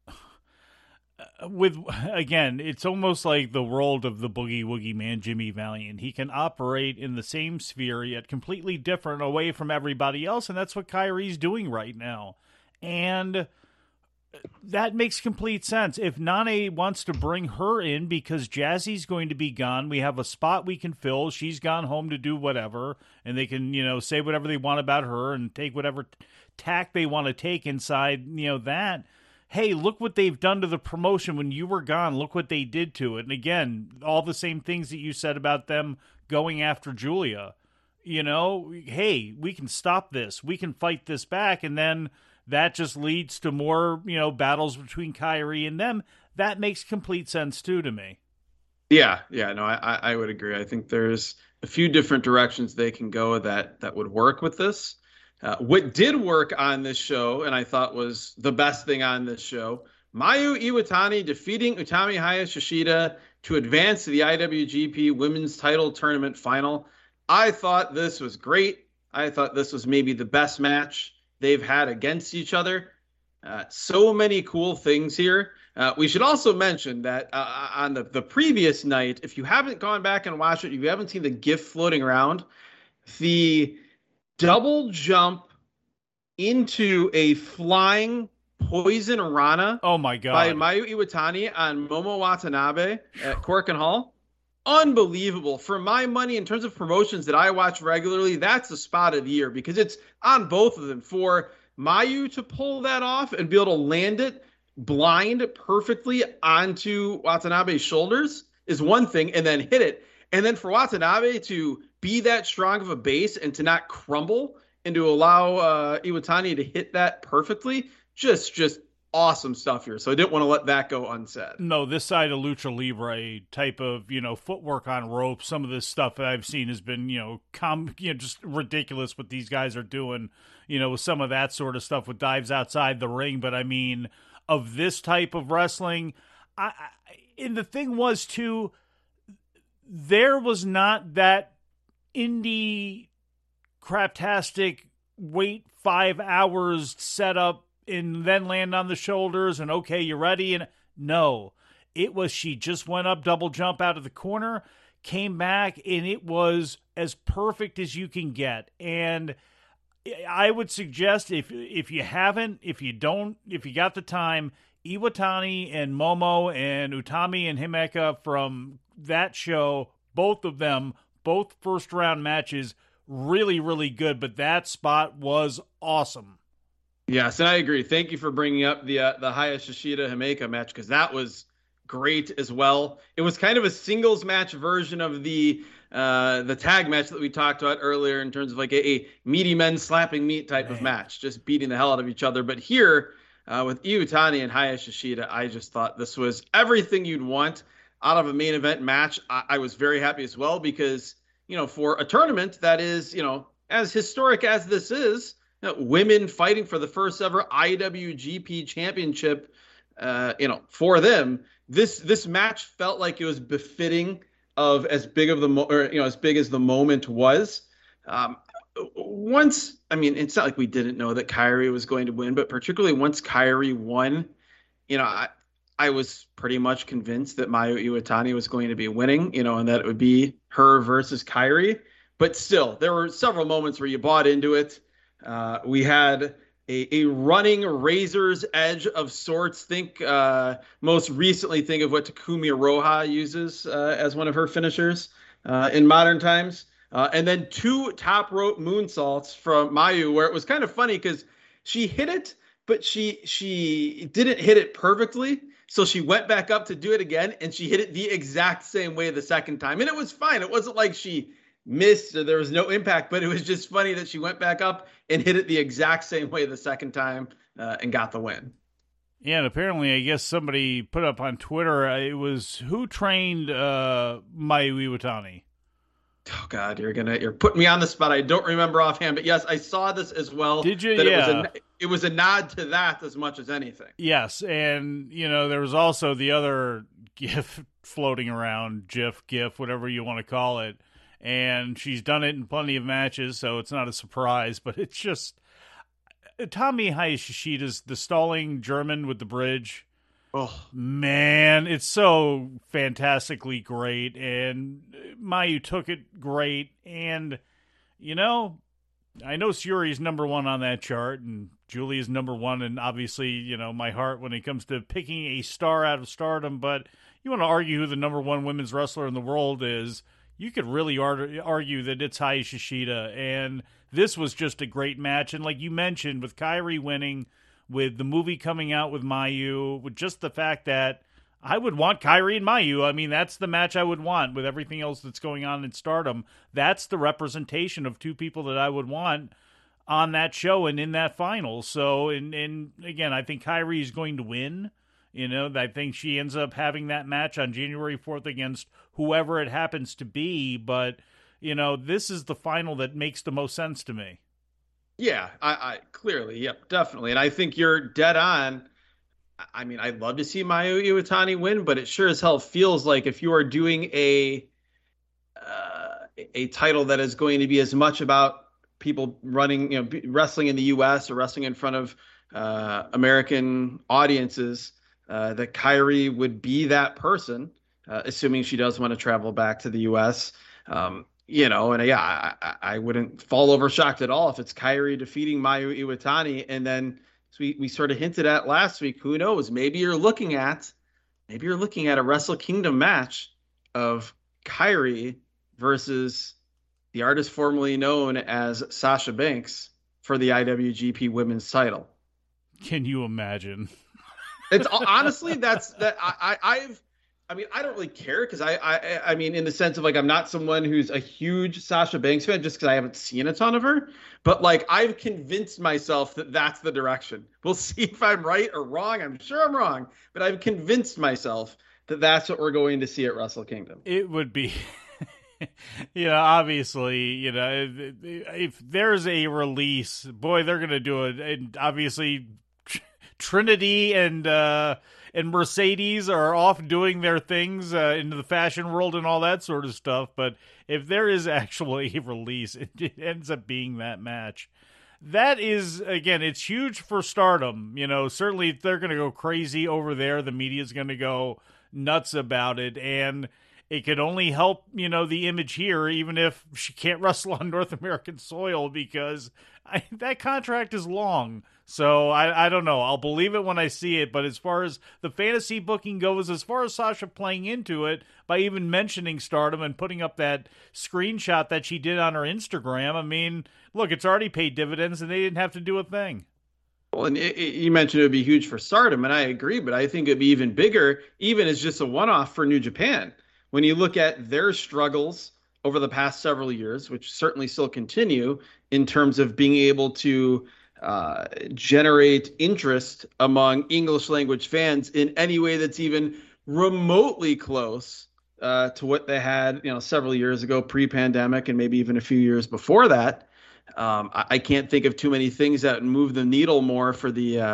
again, it's almost like the world of the Boogie Woogie Man, Jimmy Valiant. He can operate in the same sphere, yet completely different, away from everybody else. And that's what Kairi's doing right now. And that makes complete sense. If Nane wants to bring her in because Jazzy's going to be gone, we have a spot we can fill. She's gone home to do whatever, and they can, say whatever they want about her and take whatever tack they want to take inside, that. Hey, look what they've done to the promotion when you were gone. Look what they did to it. And again, all the same things that you said about them going after Julia. Hey, we can stop this. We can fight this back, and then that just leads to more, battles between Kairi and them. That makes complete sense, too, to me. Yeah, no, I would agree. I think there's a few different directions they can go that would work with this. What did work on this show, and I thought was the best thing on this show, Mayu Iwatani defeating Utami Hayashishida to advance to the IWGP Women's Title Tournament Final. I thought this was great. I thought this was maybe the best match they've had against each other. So many cool things here. We should also mention that on the previous night, if you haven't gone back and watched it, if you haven't seen the GIF floating around, the double jump into a flying poison rana Oh my by God. Mayu Iwatani on Momo Watanabe at Korakuen Hall. Unbelievable. For my money, in terms of promotions that I watch regularly, that's the spot of the year because it's on both of them. For Mayu to pull that off and be able to land it blind perfectly onto Watanabe's shoulders is one thing, and then hit it. And then for Watanabe to be that strong of a base and to not crumble and to allow Iwatani to hit that perfectly, just awesome stuff here. So I didn't want to let that go unsaid. No, this side of lucha libre type of footwork on ropes. Some of this stuff that I've seen has been just ridiculous what these guys are doing. With some of that sort of stuff with dives outside the ring. But I mean, of this type of wrestling, and the thing was too, there was not that indie craptastic wait 5 hours set up and then land on the shoulders and okay, you're ready. And no, it was, she just went up, double jump out of the corner, came back, and it was as perfect as you can get. And I would suggest if you haven't, if you got the time, Iwatani and Momo and Utami and Himeka from that show, both of them, both first round matches, really, really good. But that spot was awesome. Yes, and I agree. Thank you for bringing up the Hayashishita Himeka match because that was great as well. It was kind of a singles match version of the tag match that we talked about earlier in terms of like a meaty men slapping meat type of match, just beating the hell out of each other. But here with Iwatani and Hayashishita, I just thought this was everything you'd want out of a main event match. I was very happy as well because for a tournament that is as historic as this is. Women fighting for the first ever IWGP championship, for them. This match felt like it was befitting of as big of as big as the moment was. It's not like we didn't know that Kairi was going to win, but particularly once Kairi won, I was pretty much convinced that Mayu Iwatani was going to be winning, and that it would be her versus Kairi. But still, there were several moments where you bought into it. We had a running razor's edge of sorts. Most recently, think of what Takumi Iroha uses as one of her finishers in modern times. And then 2 top rope moonsaults from Mayu, where it was kind of funny because she hit it, but she didn't hit it perfectly. So she went back up to do it again, and she hit it the exact same way the second time. And it was fine. It wasn't like she missed or there was no impact, but it was just funny that she went back up and hit it the exact same way the second time and got the win. Yeah, and apparently I guess somebody put up on Twitter, it was who trained Mayu Iwatani? Oh God, you're putting me on the spot. I don't remember offhand, but yes, I saw this as well. Did you? Yeah. It was a nod to that as much as anything. Yes, and there was also the other GIF floating around, GIF, whatever you want to call it. And she's done it in plenty of matches, so it's not a surprise. But it's just Tommy Hayashishita's the stalling German with the bridge. Oh man, it's so fantastically great, and Mayu took it great. And I know Syuri's number 1 on that chart, and Julia's number 1, and obviously my heart when it comes to picking a star out of stardom. But you want to argue who the number 1 women's wrestler in the world is? You could really argue that it's Hayashishita, and this was just a great match. And like you mentioned, with Kairi winning, with the movie coming out with Mayu, with just the fact that I would want Kairi and Mayu. I mean, that's the match I would want with everything else that's going on in Stardom. That's the representation of 2 people that I would want on that show and in that final. So, and again, I think Kairi is going to win. I think she ends up having that match on January 4th against whoever it happens to be. But, this is the final that makes the most sense to me. Yeah, I clearly, yep, definitely. And I think you're dead on. I mean, I'd love to see Mayu Iwatani win, but it sure as hell feels like if you are doing a title that is going to be as much about people running, wrestling in the U.S. or wrestling in front of American audiences, that Kyrie would be that person, assuming she does want to travel back to the U.S. And yeah, I wouldn't fall over shocked at all if it's Kyrie defeating Mayu Iwatani, and then as we sort of hinted at last week, who knows? Maybe you're looking at a Wrestle Kingdom match of Kyrie versus the artist formerly known as Sasha Banks for the IWGP Women's Title. Can you imagine? It's honestly I don't really care because I mean, in the sense of like, I'm not someone who's a huge Sasha Banks fan just because I haven't seen a ton of her, but like, I've convinced myself that that's the direction. We'll see if I'm right or wrong. I'm sure I'm wrong, but I've convinced myself that that's what we're going to see at Wrestle Kingdom. It would be, obviously, if there's a release, boy, they're going to do it. And obviously, Trinity and Mercedes are off doing their things into the fashion world and all that sort of stuff. But if there is actually a release, it ends up being that match. That is, again, it's huge for Stardom. Certainly they're going to go crazy over there. The media's going to go nuts about it. And it could only help, the image here, even if she can't wrestle on North American soil, because that contract is long. So I don't know. I'll believe it when I see it. But as far as the fantasy booking goes, as far as Sasha playing into it by even mentioning Stardom and putting up that screenshot that she did on her Instagram, I mean, look, it's already paid dividends and they didn't have to do a thing. Well, and you mentioned it would be huge for Stardom, and I agree, but I think it'd be even bigger, even as just a one-off for New Japan. When you look at their struggles over the past several years, which certainly still continue in terms of being able to generate interest among English language fans in any way that's even remotely close to what they had, several years ago, pre-pandemic, and maybe even a few years before that. I can't think of too many things that move the needle more for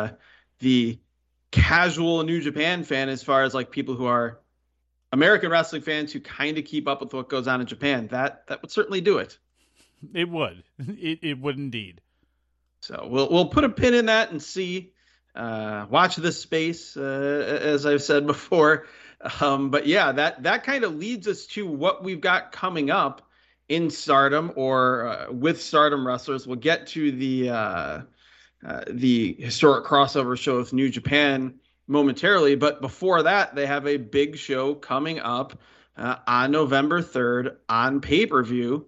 the casual New Japan fan, as far as like people who are American wrestling fans who kind of keep up with what goes on in Japan. That would certainly do it. It would. It would indeed. So we'll put a pin in that and see. Watch this space, as I've said before. But yeah, that kind of leads us to what we've got coming up in Stardom, or with Stardom wrestlers. We'll get to the historic crossover show with New Japan momentarily, but before that, they have a big show coming up on November 3rd on pay-per-view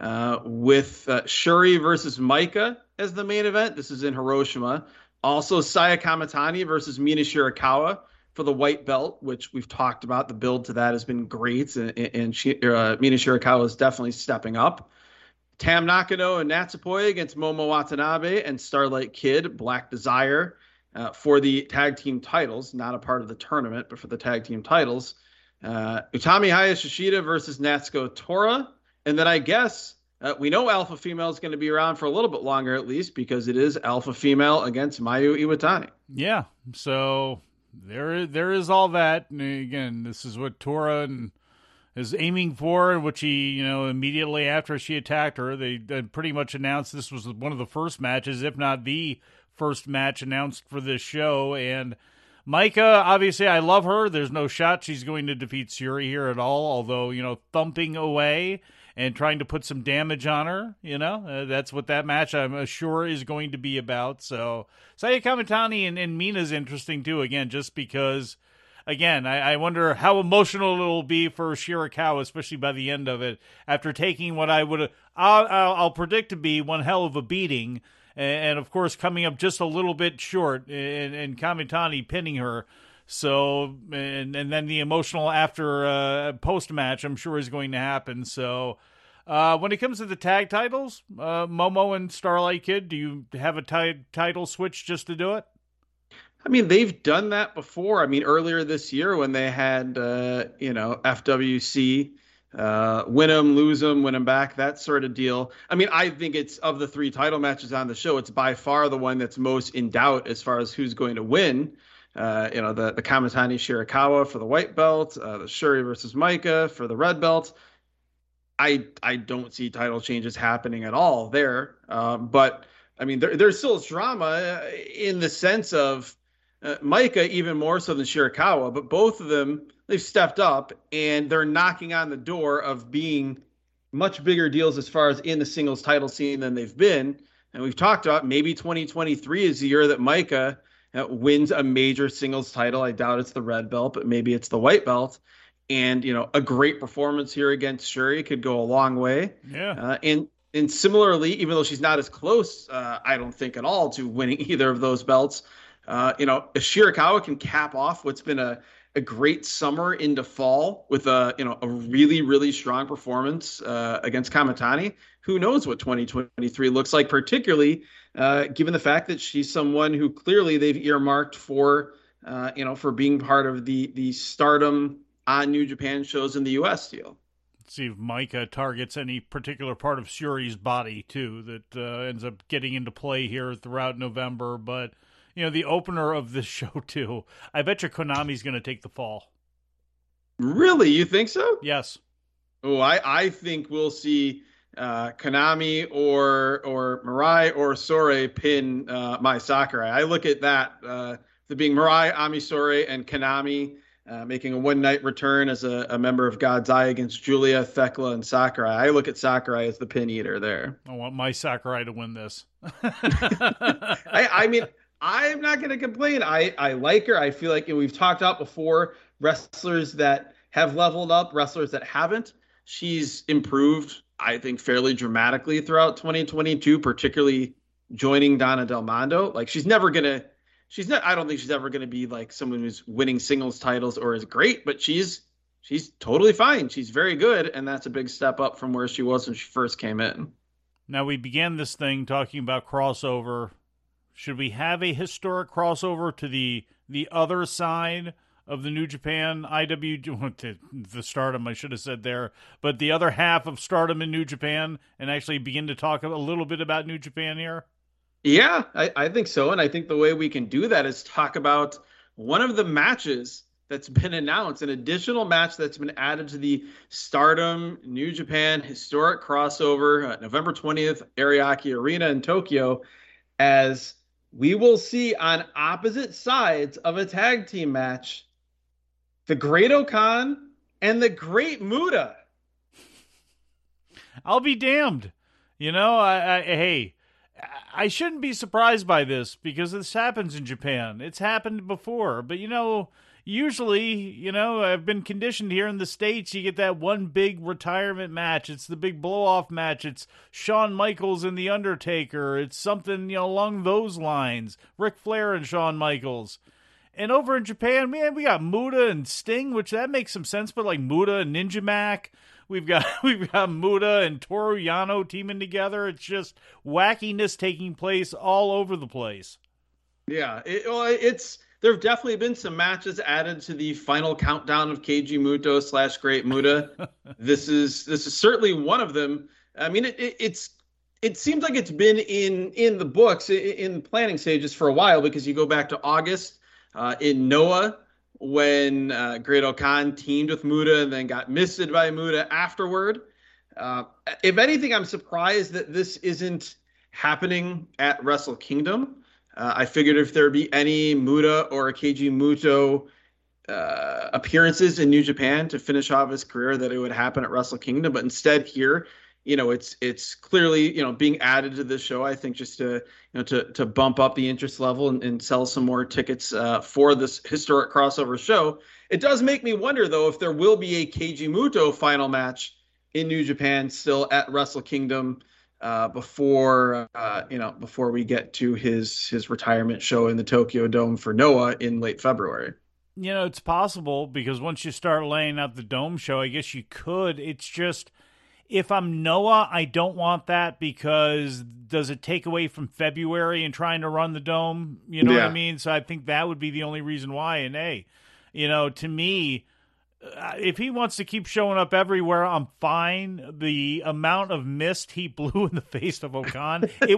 with Shuri versus Maika as the main event. This is in Hiroshima. Also, Saya Kamitani versus Mina Shirakawa for the white belt, which we've talked about. The build to that has been great, and Mina Shirakawa is definitely stepping up. Tam Nakano and Natsupoi against Momo Watanabe and Starlight Kid, Black Desire, for the tag team titles. Not a part of the tournament, but for the tag team titles. Utami Hayashishita versus Natsuko Tora. And then I guess we know Alpha Female is going to be around for a little bit longer, at least, because it is Alpha Female against Mayu Iwatani. Yeah, so there is all that. And again, this is what Tora is aiming for, which he, immediately after she attacked her, they pretty much announced this was one of the first matches, if not the first match announced for this show. And Maika, obviously, I love her. There's no shot she's going to defeat Shuri here at all, although, thumping away and trying to put some damage on her, that's what that match, I'm sure, is going to be about. So Saya Kamitani and Mina's interesting, too, again, just because, again, I wonder how emotional it'll be for Shirakawa, especially by the end of it, after taking what I'll predict to be one hell of a beating, and of course, coming up just a little bit short, and Kamitani pinning her. So, and then the emotional after post-match, I'm sure, is going to happen. So, when it comes to the tag titles, Momo and Starlight Kid, do you have a title switch just to do it? I mean, they've done that before. I mean, earlier this year when they had, FWC, win them, lose them, win them back, that sort of deal. I mean, I think it's, of the three title matches on the show, it's by far the one that's most in doubt as far as who's going to win. The Kamitani Shirakawa for the white belt, the Shuri versus Maika for the red belt. I don't see title changes happening at all there. But I mean, there's still drama in the sense of Micah even more so than Shirakawa, but both of them, they've stepped up and they're knocking on the door of being much bigger deals as far as in the singles title scene than they've been. And we've talked about maybe 2023 is the year that Micah wins a major singles title. I doubt it's the red belt, but maybe it's the white belt. And, a great performance here against Shuri could go a long way. Yeah. And similarly, even though she's not as close, I don't think at all to winning either of those belts, if Shirakawa can cap off what's been a great summer into fall with a really, really strong performance against Kamitani, who knows what 2023 looks like, particularly given the fact that she's someone who clearly they've earmarked for being part of the Stardom on New Japan shows in the U.S. deal. Let's see if Micah targets any particular part of Shuri's body, too, that ends up getting into play here throughout November. But, the opener of this show, too, I bet you Konami's going to take the fall. Really? You think so? Yes. Oh, I think we'll see Konami or Mirai or Sore pin Mai Sakurai. I look at that the being Mirai, Ami Sourei, and Konami making a one-night return as a member of God's Eye against Julia, Thekla, and Sakurai. I look at Sakurai as the pin eater there. I want Mai Sakurai to win this. I mean, I'm not going to complain. I like her. I feel like we've talked about before wrestlers that have leveled up, wrestlers that haven't. She's improved, I think, fairly dramatically throughout 2022, particularly joining Donna Del Mondo. Like, I don't think she's ever going to be like someone who's winning singles titles or is great, but she's totally fine. She's very good, and that's a big step up from where she was when she first came in. Now, we began this thing talking about crossover. Should we have a historic crossover to the other side of the New Japan the Stardom, I should have said there, but the other half of Stardom in New Japan, and actually begin to talk a little bit about New Japan here? Yeah, I think so. And I think the way we can do that is talk about one of the matches that's been announced, an additional match that's been added to the Stardom New Japan historic crossover, November 20th, Ariake Arena in Tokyo, as we will see on opposite sides of a tag team match, the Great Okan and the Great Muta. I'll be damned. Hey, I shouldn't be surprised by this because this happens in Japan. It's happened before. But, usually, I've been conditioned here in the States. You get that one big retirement match. It's the big blow-off match. It's Shawn Michaels and The Undertaker. It's something, along those lines. Ric Flair and Shawn Michaels. And over in Japan, man, we got Muta and Sting, which that makes some sense. But like Muta and Ninja Mac. We've got Muta and Toru Yano teaming together. It's just wackiness taking place all over the place. Yeah, there have definitely been some matches added to the final countdown of Keiji Muto / Great Muta. This is certainly one of them. I mean, it seems like it's been in the books in planning stages for a while, because you go back to August in Noah, when Great Okan teamed with Muta and then got misted by Muta afterward. If anything, I'm surprised that this isn't happening at Wrestle Kingdom. I figured if there would be any Muta or Keiji Muto appearances in New Japan to finish off his career, that it would happen at Wrestle Kingdom. But instead here, it's clearly, being added to this show, I think, just to bump up the interest level and sell some more tickets for this historic crossover show. It does make me wonder, though, if there will be a Keiji Muto final match in New Japan still at Wrestle Kingdom before we get to his retirement show in the Tokyo Dome for Noah in late February. It's possible, because once you start laying out the Dome show, I guess you could. It's just, if I'm Noah, I don't want that, because does it take away from February and trying to run the Dome? You know what I mean? So I think that would be the only reason why. And hey, to me, if he wants to keep showing up everywhere, I'm fine. The amount of mist he blew in the face of Okan, it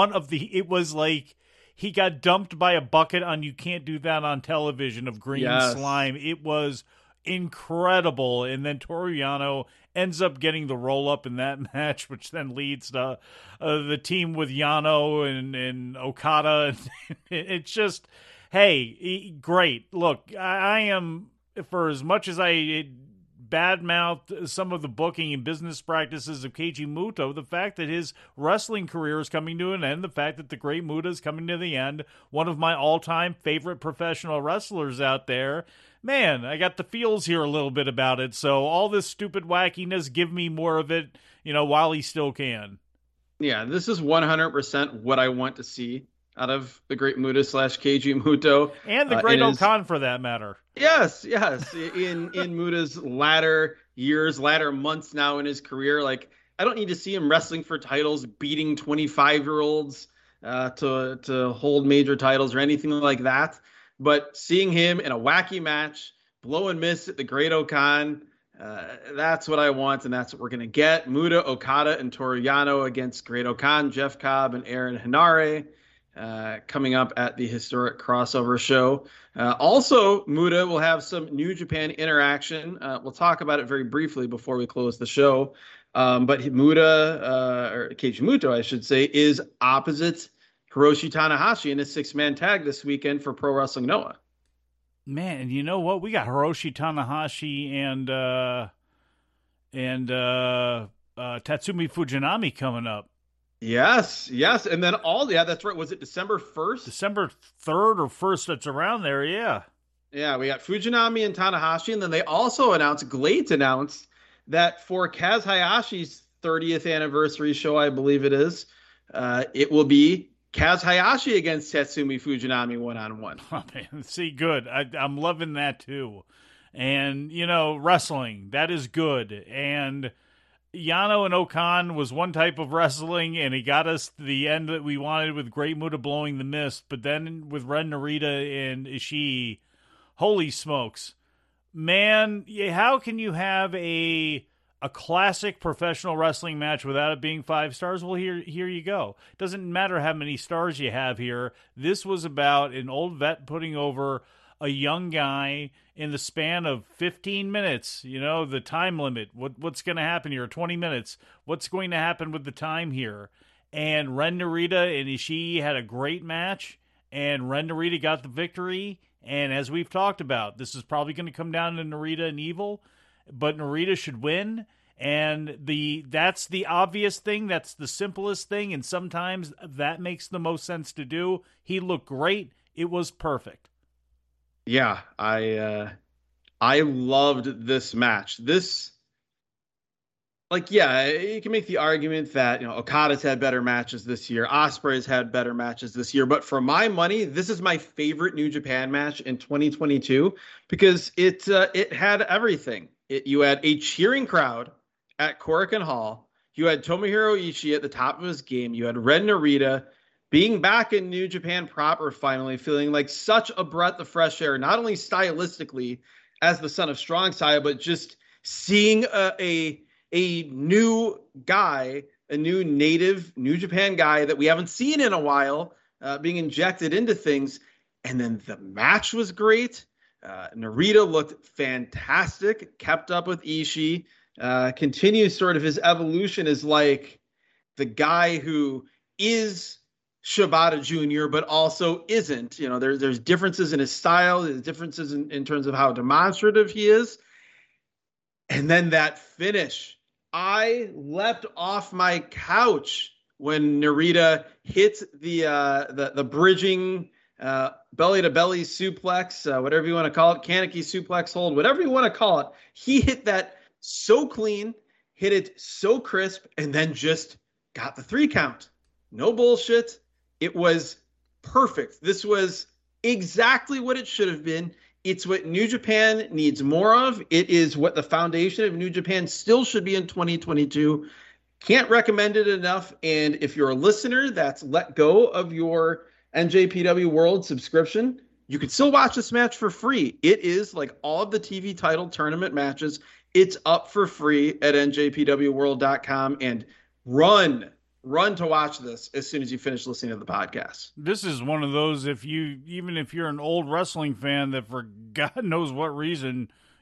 was like he got dumped by a bucket on You Can't Do That on Television of green slime. It was incredible. And then Toru Yano ends up getting the roll up in that match, which then leads to the team with Yano and Okada. It's just, hey, great. Look, I am, for as much as I badmouth some of the booking and business practices of Keiji Muto, the fact that his wrestling career is coming to an end, the fact that the Great Muta is coming to the end, one of my all-time favorite professional wrestlers out there, man, I got the feels here a little bit about it. So all this stupid wackiness, give me more of it, while he still can. Yeah, this is 100% what I want to see out of the Great Muta / Keiji Muto. And the Great O-Khan, for that matter. Yes. In Muta's latter years, latter months now in his career, like, I don't need to see him wrestling for titles, beating 25-year-olds to hold major titles or anything like that. But seeing him in a wacky match, blow and miss at the Great O-Khan, that's what I want, and that's what we're going to get. Muta, Okada, and Toru Yano against Great O-Khan, Jeff Cobb, and Aaron Henare. Coming up at the historic crossover show. Also, Muta will have some New Japan interaction. We'll talk about it very briefly before we close the show. But Muta, or Keiji Muto, I should say, is opposite Hiroshi Tanahashi in a 6-man tag this weekend for Pro Wrestling Noah. Man, and you know what? We got Hiroshi Tanahashi and Tatsumi Fujinami coming up. Yes. And then that's right. Was it December 1st? December 3rd or 1st, that's around there, yeah. Yeah, we got Fujinami and Tanahashi, and then they also announced, Glade announced, that for Kaz Hayashi's 30th anniversary show, I believe it is, it will be Kaz Hayashi against Tatsumi Fujinami one-on-one. Oh, man. See, good. I'm loving that, too. And, wrestling, that is good. And Yano and O-Khan was one type of wrestling, and he got us to the end that we wanted with Great Muta blowing the mist. But then with Ren Narita and Ishii, holy smokes. Man, how can you have a classic professional wrestling match without it being 5 stars? Well, here you go. It doesn't matter how many stars you have here. This was about an old vet putting over a young guy in the span of 15 minutes, the time limit. What's going to happen here? 20 minutes. What's going to happen with the time here? And Ren Narita and Ishii had a great match, and Ren Narita got the victory. And as we've talked about, this is probably going to come down to Narita and Evil, but Narita should win. And that's the obvious thing. That's the simplest thing. And sometimes that makes the most sense to do. He looked great. It was perfect. Yeah, I loved this match. You can make the argument that, Okada's had better matches this year. Ospreay's had better matches this year. But for my money, this is my favorite New Japan match in 2022 because it had everything. You had a cheering crowd at Korakuen Hall. You had Tomohiro Ishii at the top of his game. You had Ren Narita being back in New Japan proper, finally feeling like such a breath of fresh air, not only stylistically as the son of Strong Style, but just seeing a new guy, a new native New Japan guy that we haven't seen in a while, being injected into things. And then the match was great. Narita looked fantastic, kept up with Ishii, continues sort of his evolution as like the guy who is Shibata Jr., but also isn't. There's differences in his style, there's differences in terms of how demonstrative he is. And then that finish, I leapt off my couch when Narita hit the bridging belly-to-belly suplex, whatever you want to call it, Kaneki suplex hold, whatever you want to call it. He hit that so clean, hit it so crisp, and then just got the 3 count. No bullshit. It was perfect. This was exactly what it should have been. It's what New Japan needs more of. It is what the foundation of New Japan still should be in 2022. Can't recommend it enough. And if you're a listener that's let go of your NJPW World subscription, you can still watch this match for free. It is like all of the TV title tournament matches. It's up for free at njpwworld.com, and run to watch this as soon as you finish listening to the podcast. This is one of those, even if you're an old wrestling fan that for God knows what reason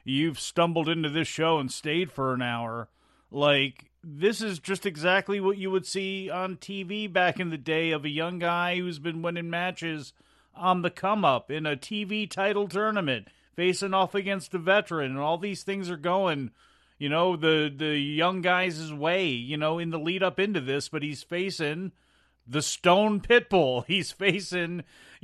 you've stumbled into this show and stayed for an hour. Like, this is just exactly what you would see on TV back in the day of a young guy who's been winning matches on the come up in a TV title tournament, facing off against a veteran, and all these things are going, the young guy's way, in the lead up into this, but he's facing the Stone Pitbull. He's facing,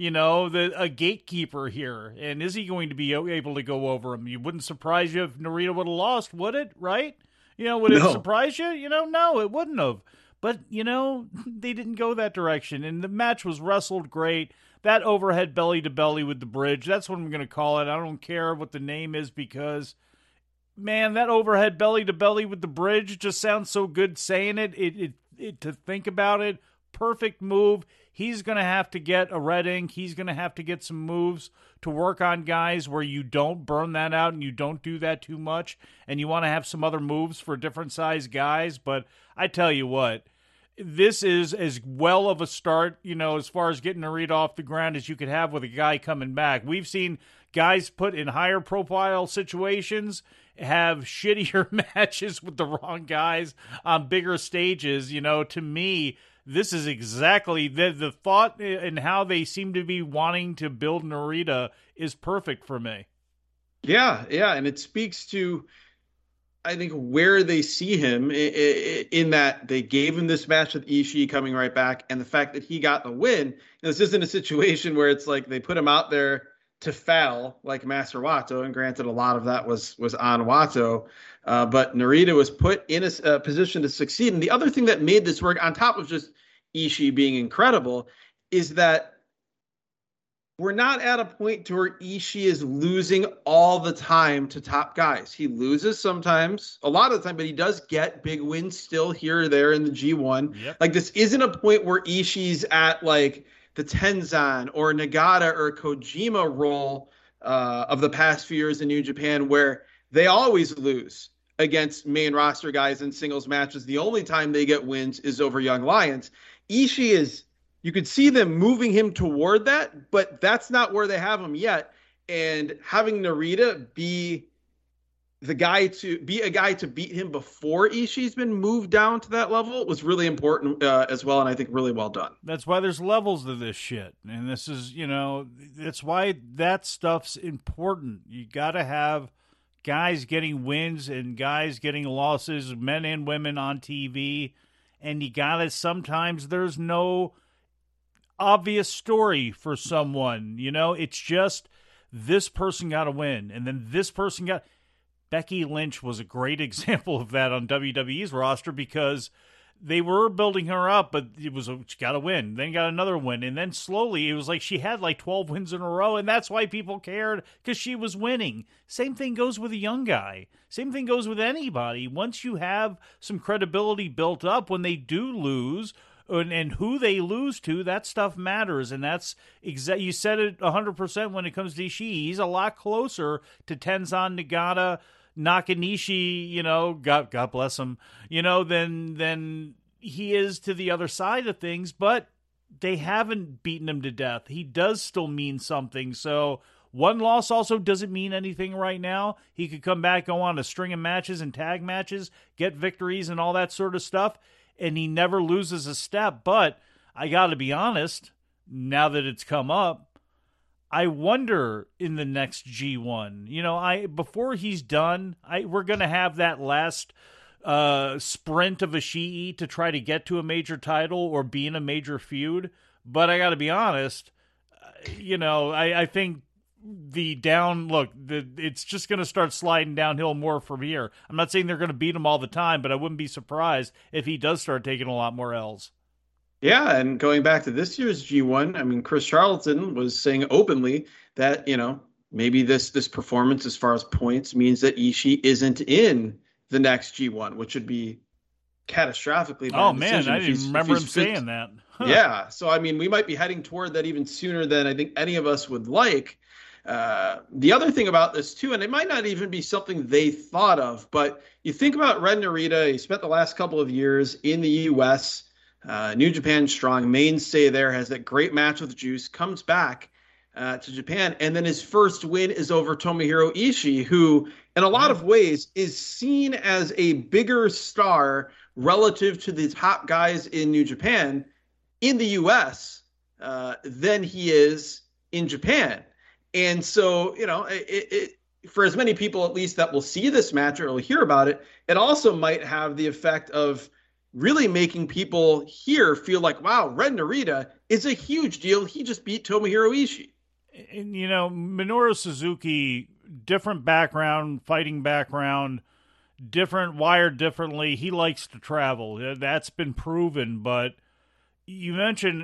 a gatekeeper here. And is he going to be able to go over him? You wouldn't surprise you if Narita would have lost, would it? Right? Would it surprise you? No, it wouldn't have. But, they didn't go that direction. And the match was wrestled great. That overhead belly-to-belly with the bridge, that's what I'm going to call it. I don't care what the name is because, man, that overhead belly-to-belly with the bridge just sounds so good saying it. It to think about it, perfect move. He's going to have to get a red ink. He's going to have to get some moves to work on guys where you don't burn that out and you don't do that too much, and you want to have some other moves for different size guys. But I tell you what, this is as well of a start, as far as getting Narita off the ground as you could have with a guy coming back. We've seen guys put in higher profile situations have shittier matches with the wrong guys on bigger stages. To me, this is exactly the thought and how they seem to be wanting to build Narita is perfect for me. Yeah, and it speaks to, I think, where they see him in that they gave him this match with Ishii coming right back, and the fact that he got the win. This isn't a situation where it's like they put him out there to foul like Master Wato, and granted, a lot of that was on Wato, but Narita was put in a position to succeed. And the other thing that made this work, on top of just Ishii being incredible, is that we're not at a point to where Ishii is losing all the time to top guys. He loses sometimes, a lot of the time, but he does get big wins still here or there in the G1. Yep. Like, this isn't a point where Ishii's at like the Tenzan or Nagata or Kojima role of the past few years in New Japan, where they always lose against main roster guys in singles matches. The only time they get wins is over Young Lions. Ishii is, you could see them moving him toward that, but that's not where they have him yet. And having Narita be a guy to beat him before Ishii's been moved down to that level was really important as well, and I think really well done. That's why there's levels to this shit. And this is, that's why that stuff's important. You got to have guys getting wins and guys getting losses, men and women on TV. And you got to, sometimes there's no obvious story for someone. It's just this person got a win, and then this person got. Becky Lynch was a great example of that on WWE's roster because they were building her up, but she got a win, then got another win, and then slowly it was like she had like 12 wins in a row, and that's why people cared, because she was winning. Same thing goes with a young guy. Same thing goes with anybody. Once you have some credibility built up, when they do lose, and who they lose to, that stuff matters. And that's you said it 100% when it comes to Ishii. He's a lot closer to Tenzan, Nagata, Nakanishi, God bless him, than he is to the other side of things. But they haven't beaten him to death. He does still mean something. So one loss also doesn't mean anything right now. He could come back, go on a string of matches and tag matches, get victories and all that sort of stuff, and he never loses a step. But I got to be honest, now that it's come up, I wonder in the next G1, before he's done, we're going to have that last sprint of Ishii to try to get to a major title or be in a major feud. But I got to be honest, I think it's just going to start sliding downhill more from here. I'm not saying they're going to beat him all the time, but I wouldn't be surprised if he does start taking a lot more L's. Yeah, and going back to this year's G1, I mean, Chris Charlton was saying openly that, maybe this performance as far as points means that Ishii isn't in the next G1, which would be catastrophically bad. Oh, man, I didn't remember him saying that. Huh. Yeah, so, I mean, we might be heading toward that even sooner than I think any of us would like. The other thing about this, too, and it might not even be something they thought of, but you think about Ren Narita. He spent the last couple of years in the U.S., New Japan Strong, mainstay there, has that great match with Juice, comes back, to Japan. And then his first win is over Tomohiro Ishii, who, in a lot Yeah. of ways, is seen as a bigger star relative to the top guys in New Japan in the US than he is in Japan. And so, for as many people at least that will see this match or will hear about it, it also might have the effect of really making people here feel like, wow, Ren Narita is a huge deal. He just beat Tomohiro Ishii. And, Minoru Suzuki, different background, fighting background, different, wired differently. He likes to travel. That's been proven. But you mentioned,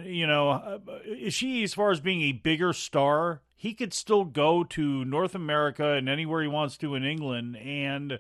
Ishii, as far as being a bigger star, he could still go to North America and anywhere he wants to in England and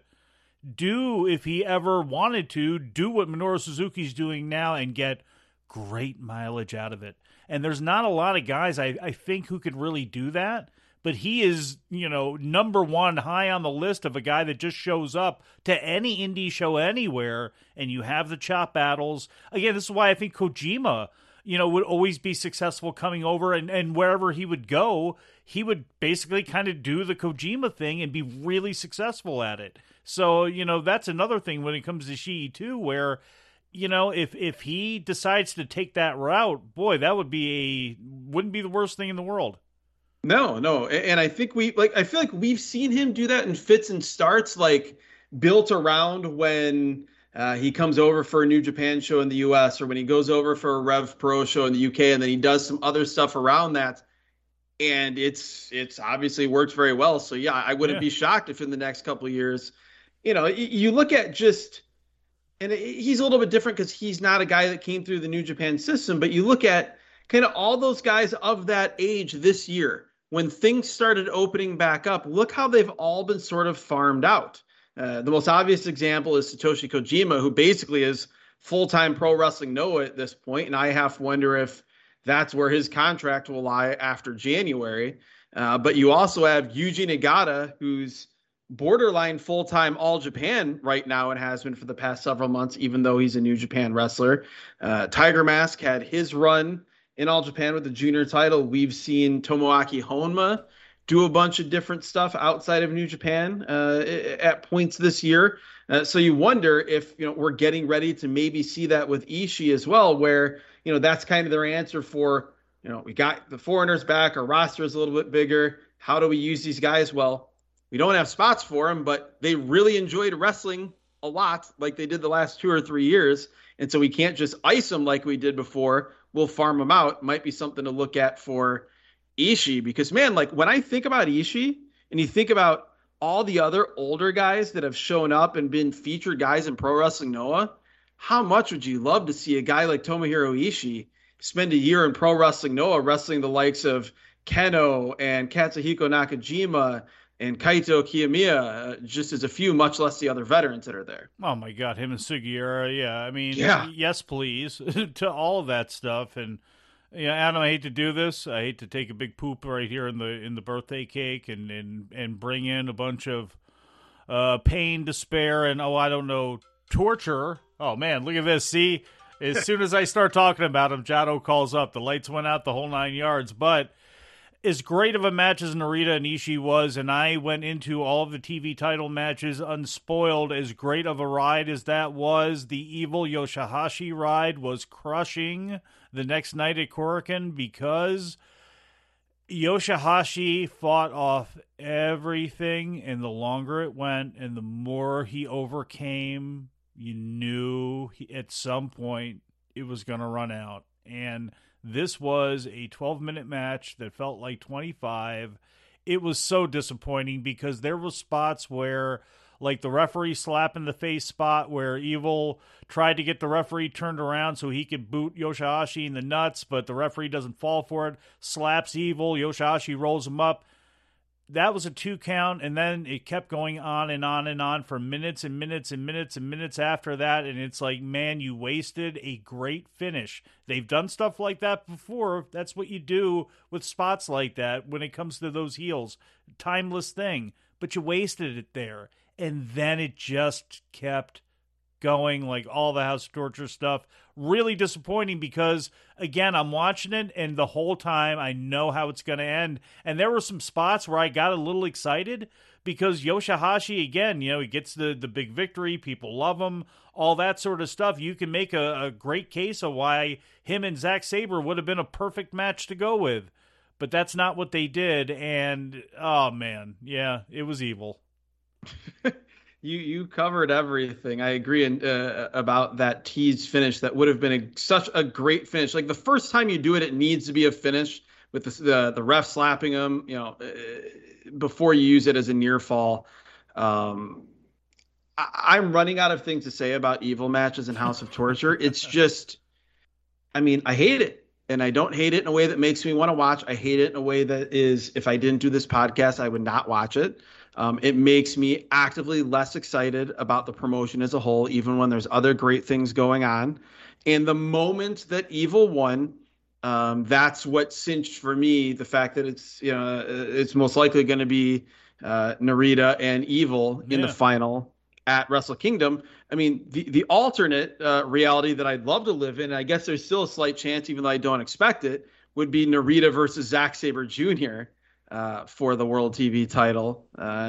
do, if he ever wanted to, do what Minoru Suzuki's doing now and get great mileage out of it. And there's not a lot of guys, I think, who could really do that. But he is, number one high on the list of a guy that just shows up to any indie show anywhere, and you have the chop battles. Again, this is why I think Kojima, would always be successful coming over, and wherever he would go, he would basically kind of do the Kojima thing and be really successful at it. So, that's another thing when it comes to Ishii, too, where if he decides to take that route, boy, that wouldn't be the worst thing in the world. No. And I think I feel like we've seen him do that in fits and starts, like built around when he comes over for a New Japan show in the US, or when he goes over for a Rev Pro show in the UK, and then he does some other stuff around that. And it's obviously worked very well. So yeah, I wouldn't be shocked if in the next couple of years, you look at just, and he's a little bit different because he's not a guy that came through the New Japan system, but you look at kind of all those guys of that age this year, when things started opening back up, look how they've all been sort of farmed out. The most obvious example is Satoshi Kojima, who basically is full-time Pro Wrestling Noah at this point, and I have to wonder if that's where his contract will lie after January. But you also have Yuji Nagata, who's borderline full-time All Japan right now and has been for the past several months, even though he's a New Japan wrestler. Tiger Mask had his run in All Japan with the junior title. We've seen Tomoaki Honma do a bunch of different stuff outside of New Japan at points this year. So you wonder if we're getting ready to maybe see that with Ishii as well, where that's kind of their answer for we got the foreigners back, our roster is a little bit bigger. How do we use these guys? Well, we don't have spots for them, but they really enjoyed wrestling a lot, like they did the last 2 or 3 years, and so we can't just ice them like we did before. We'll farm them out. Might be something to look at for Ishii, because man, like when I think about Ishii and you think about all the other older guys that have shown up and been featured guys in Pro Wrestling Noah, how much would you love to see a guy like Tomohiro Ishii spend a year in Pro Wrestling Noah wrestling the likes of Keno and Katsuhiko Nakajima and Kaito Kiyomiya, just as a few, much less the other veterans that are there. Oh my God, him and Sugiura, yeah. I mean, Yeah. yes, please, to all of that stuff. And Adam, I hate to do this. I hate to take a big poop right here in the birthday cake and bring in a bunch of pain, despair, and I don't know, torture. Oh man, look at this. See, as soon as I start talking about him, Jado calls up. The lights went out, the whole 9 yards. But as great of a match as Narita and Ishii was, and I went into all of the TV title matches unspoiled, as great of a ride as that was, the evil Yoshihashi ride was crushing the next night at Korakuen, because Yoshihashi fought off everything, and the longer it went and the more he overcame, you knew at some point it was going to run out. And this was a 12-minute match that felt like 25. It was so disappointing because there were spots where, like the referee slap in the face spot where Evil tried to get the referee turned around so he could boot Yoshihashi in the nuts, but the referee doesn't fall for it, slaps Evil, Yoshihashi rolls him up. That was a 2 count, and then it kept going on and on and on for minutes and minutes and minutes and minutes after that, and it's like, man, you wasted a great finish. They've done stuff like that before. That's what you do with spots like that when it comes to those heels. Timeless thing. But you wasted it there, and then it just kept going, like all the House of Torture stuff. Really disappointing because, again, I'm watching it and the whole time I know how it's going to end. And there were some spots where I got a little excited because Yoshihashi, again, he gets the big victory. People love him, all that sort of stuff. You can make a great case of why him and Zack Sabre would have been a perfect match to go with. But that's not what they did. And, oh, man, yeah, it was evil. You covered everything. I agree about that tease finish. That would have been such a great finish. Like the first time you do it, it needs to be a finish with the ref slapping him. Before you use it as a near fall. I'm running out of things to say about evil matches in House of Torture. It's just, I mean, I hate it. And I don't hate it in a way that makes me want to watch. I hate it in a way that is, if I didn't do this podcast, I would not watch it. It makes me actively less excited about the promotion as a whole, even when there's other great things going on. And the moment that Evil won, that's what cinched for me the fact that it's most likely going to be Narita and Evil in the final at Wrestle Kingdom. I mean, the alternate reality that I'd love to live in, I guess there's still a slight chance, even though I don't expect it, would be Narita versus Zack Sabre Jr. For the World TV title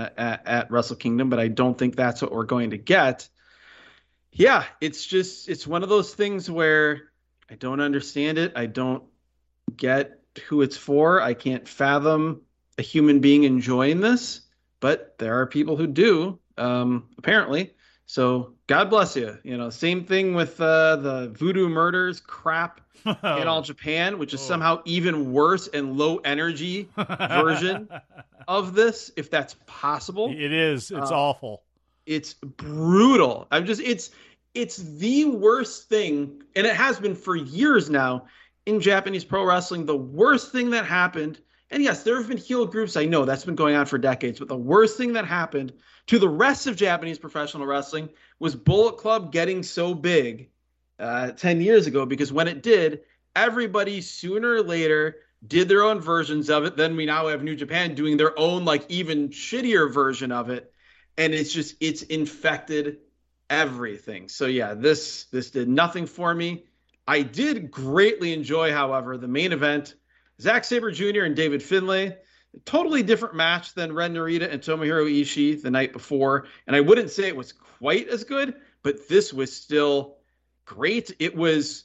at Wrestle Kingdom, but I don't think that's what we're going to get. Yeah, it's one of those things where I don't understand it. I don't get who it's for. I can't fathom a human being enjoying this, but there are people who do, apparently. So God bless you. Same thing with the Voodoo Murders crap in All Japan, which is somehow even worse and low energy version of this, if that's possible. It is. It's awful. It's brutal. It's the worst thing, and it has been for years now in Japanese pro wrestling. The worst thing that happened, and yes, there have been heel groups. I know that's been going on for decades, but the worst thing that happened to the rest of Japanese professional wrestling was Bullet Club getting so big 10 years ago, because when it did, everybody sooner or later did their own versions of it. Then we now have New Japan doing their own, like, even shittier version of it. And it's infected everything. So yeah, this did nothing for me. I did greatly enjoy, however, the main event, Zack Sabre Jr. and David Finlay. A totally different match than Ren Narita and Tomohiro Ishii the night before. And I wouldn't say it was quite as good, but this was still great. It was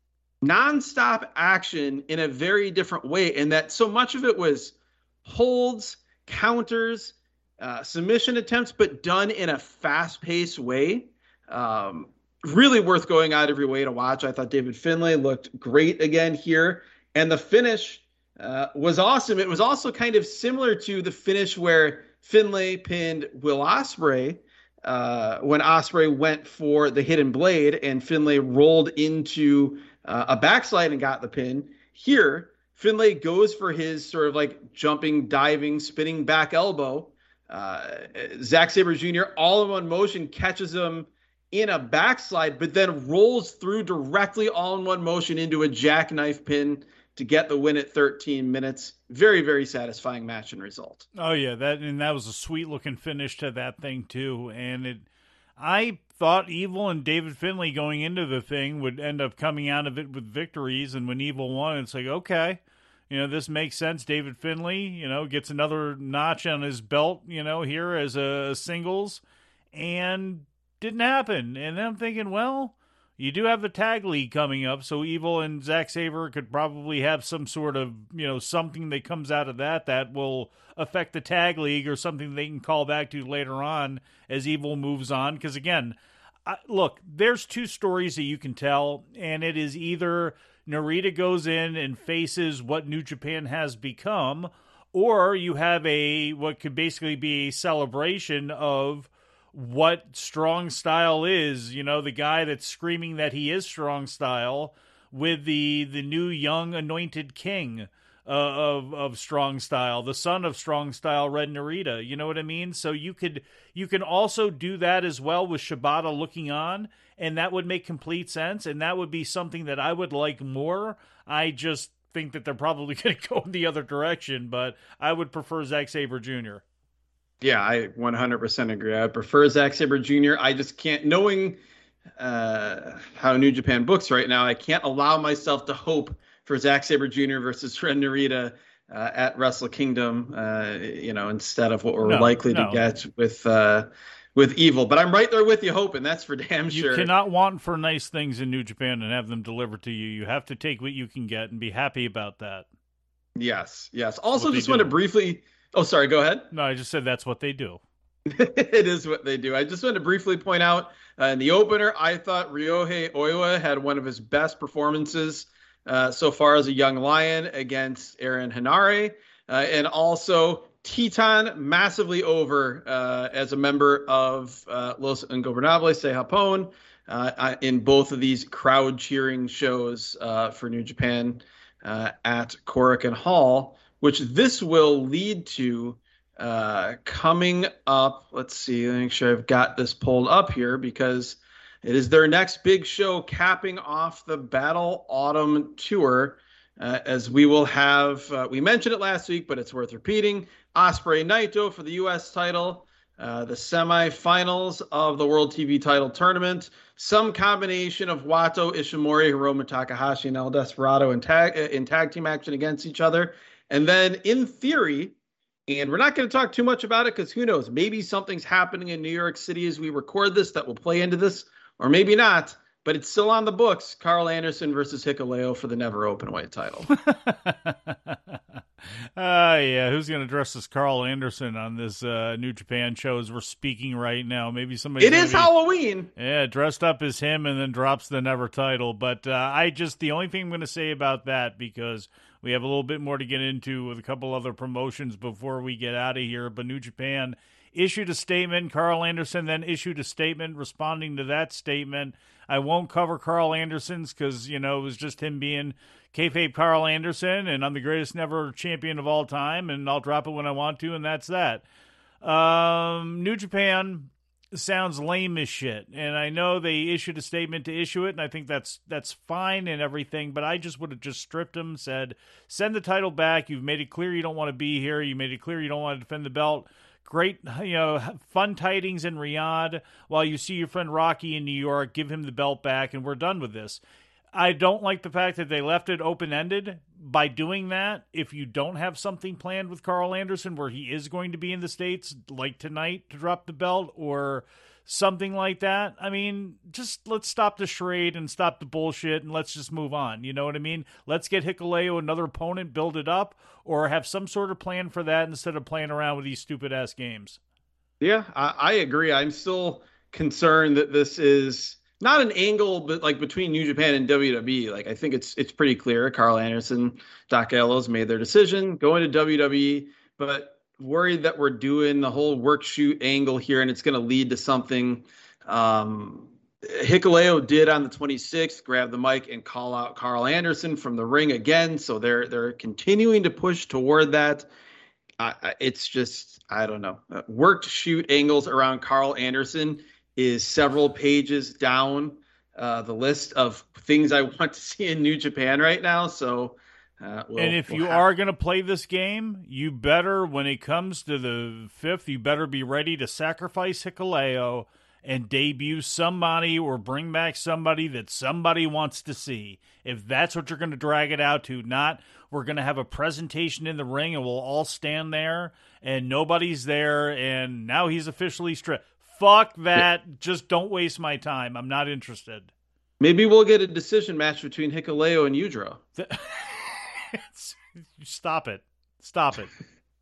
nonstop action in a very different way, and that so much of it was holds, counters, submission attempts, but done in a fast-paced way. Really worth going out every way to watch. I thought David Finlay looked great again here, and the finish was awesome. It was also kind of similar to the finish where Finlay pinned Will Ospreay when Ospreay went for the hidden blade and Finlay rolled into a backslide and got the pin. Here, Finlay goes for his sort of like jumping, diving, spinning back elbow. Zack Sabre Jr. all in one motion catches him in a backslide, but then rolls through directly all in one motion into a jackknife pin to get the win at 13 minutes. Very, very satisfying match and result. Oh yeah, that was a sweet looking finish to that thing too. And I thought Evil and David Finlay going into the thing would end up coming out of it with victories, and when Evil won, it's like, okay, this makes sense. David Finlay, gets another notch on his belt, here as a singles, and didn't happen. And then I'm thinking, well, you do have the tag league coming up, so Evil and Zack Sabre could probably have some sort of, something that comes out of that will affect the tag league or something they can call back to later on as Evil moves on. Because again, look, there's two stories that you can tell, and it is either Narita goes in and faces what New Japan has become, or you have what could basically be a celebration of what strong style is, the guy that's screaming that he is strong style with the new young anointed king of strong style, the son of strong style, Red Narita. You know what I mean? So you can also do that as well with Shibata looking on, and that would make complete sense, and that would be something that I would like more. I just think that they're probably going to go in the other direction, but I would prefer Zack Sabre Jr. Yeah, I 100% agree. I prefer Zack Sabre Jr. I just can't, knowing how New Japan books right now, I can't allow myself to hope for Zack Sabre Jr. versus Ren Narita at Wrestle Kingdom, instead of what we're No, likely to no. get with Evil. But I'm right there with you, hoping that's for damn You sure. cannot want for nice things in New Japan and have them delivered to you. You have to take what you can get and be happy about that. Yes, yes. That's what Also, they just want to do. briefly. Oh, sorry. Go ahead. No, I just said that's what they do. It is what they do. I just want to briefly point out in the opener, I thought Ryohei Oiwa had one of his best performances so far as a young lion against Aaron Hanare. And also, Teton massively over as a member of Los Ingobernables de Japón in both of these crowd cheering shows for New Japan at Korakuen Hall, which this will lead to coming up. Let's see, let me make sure I've got this pulled up here because it is their next big show capping off the Battle Autumn Tour. As we will have, we mentioned it last week, but it's worth repeating. Ospreay Naito for the U.S. title, the semifinals of the World TV title tournament, some combination of Wato, Ishimori, Hiromu Takahashi, and El Desperado in tag team action against each other. And then, in theory, and we're not going to talk too much about it because who knows, maybe something's happening in New York City as we record this that will play into this, or maybe not. But it's still on the books. Carl Anderson versus Hikuleo for the Never Openweight title. Yeah, who's going to dress as Carl Anderson on this New Japan show as we're speaking right now? Maybe somebody's It is Halloween. Yeah, dressed up as him and then drops the Never title. But the only thing I'm going to say about that, because we have a little bit more to get into with a couple other promotions before we get out of here, but New Japan issued a statement. Carl Anderson then issued a statement responding to that statement. I won't cover Carl Anderson's because, it was just him being kayfabe Carl Anderson, and I'm the greatest never champion of all time, and I'll drop it when I want to, and that's that. New Japan sounds lame as shit, and I know they issued a statement to issue it, and I think that's fine and everything, but I just would have just stripped him, said, send the title back. You've made it clear you don't want to be here. You made it clear you don't want to defend the belt. Great, fun tidings in Riyadh while you see your friend Rocky in New York. Give him the belt back, and we're done with this. I don't like the fact that they left it open-ended by doing that. If you don't have something planned with Carl Anderson where he is going to be in the States, like tonight, to drop the belt or something like that, I mean, just let's stop the charade and stop the bullshit and let's just move on. You know what I mean? Let's get Hikuleo another opponent, build it up, or have some sort of plan for that instead of playing around with these stupid-ass games. Yeah, I agree. I'm still concerned that this is not an angle, but like between New Japan and WWE. Like I think it's pretty clear. Carl Anderson, Doc Gallows made their decision going to WWE, but worried that we're doing the whole work shoot angle here and it's going to lead to something. Hikuleo did on the 26th grab the mic and call out Carl Anderson from the ring again, so they're continuing to push toward that. It's just, I don't know. Worked shoot angles around Carl Anderson is several pages down the list of things I want to see in New Japan right now. So, and if you are going to play this game, you better, when it comes to the 5th, you better be ready to sacrifice Hikuleo and debut somebody or bring back somebody that somebody wants to see. If that's what you're going to drag it out to, not we're going to have a presentation in the ring and we'll all stand there and nobody's there and now he's officially stripped. Fuck that. Just don't waste my time. I'm not interested. Maybe we'll get a decision match between Hikuleo and Yujiro. Stop it. Stop it.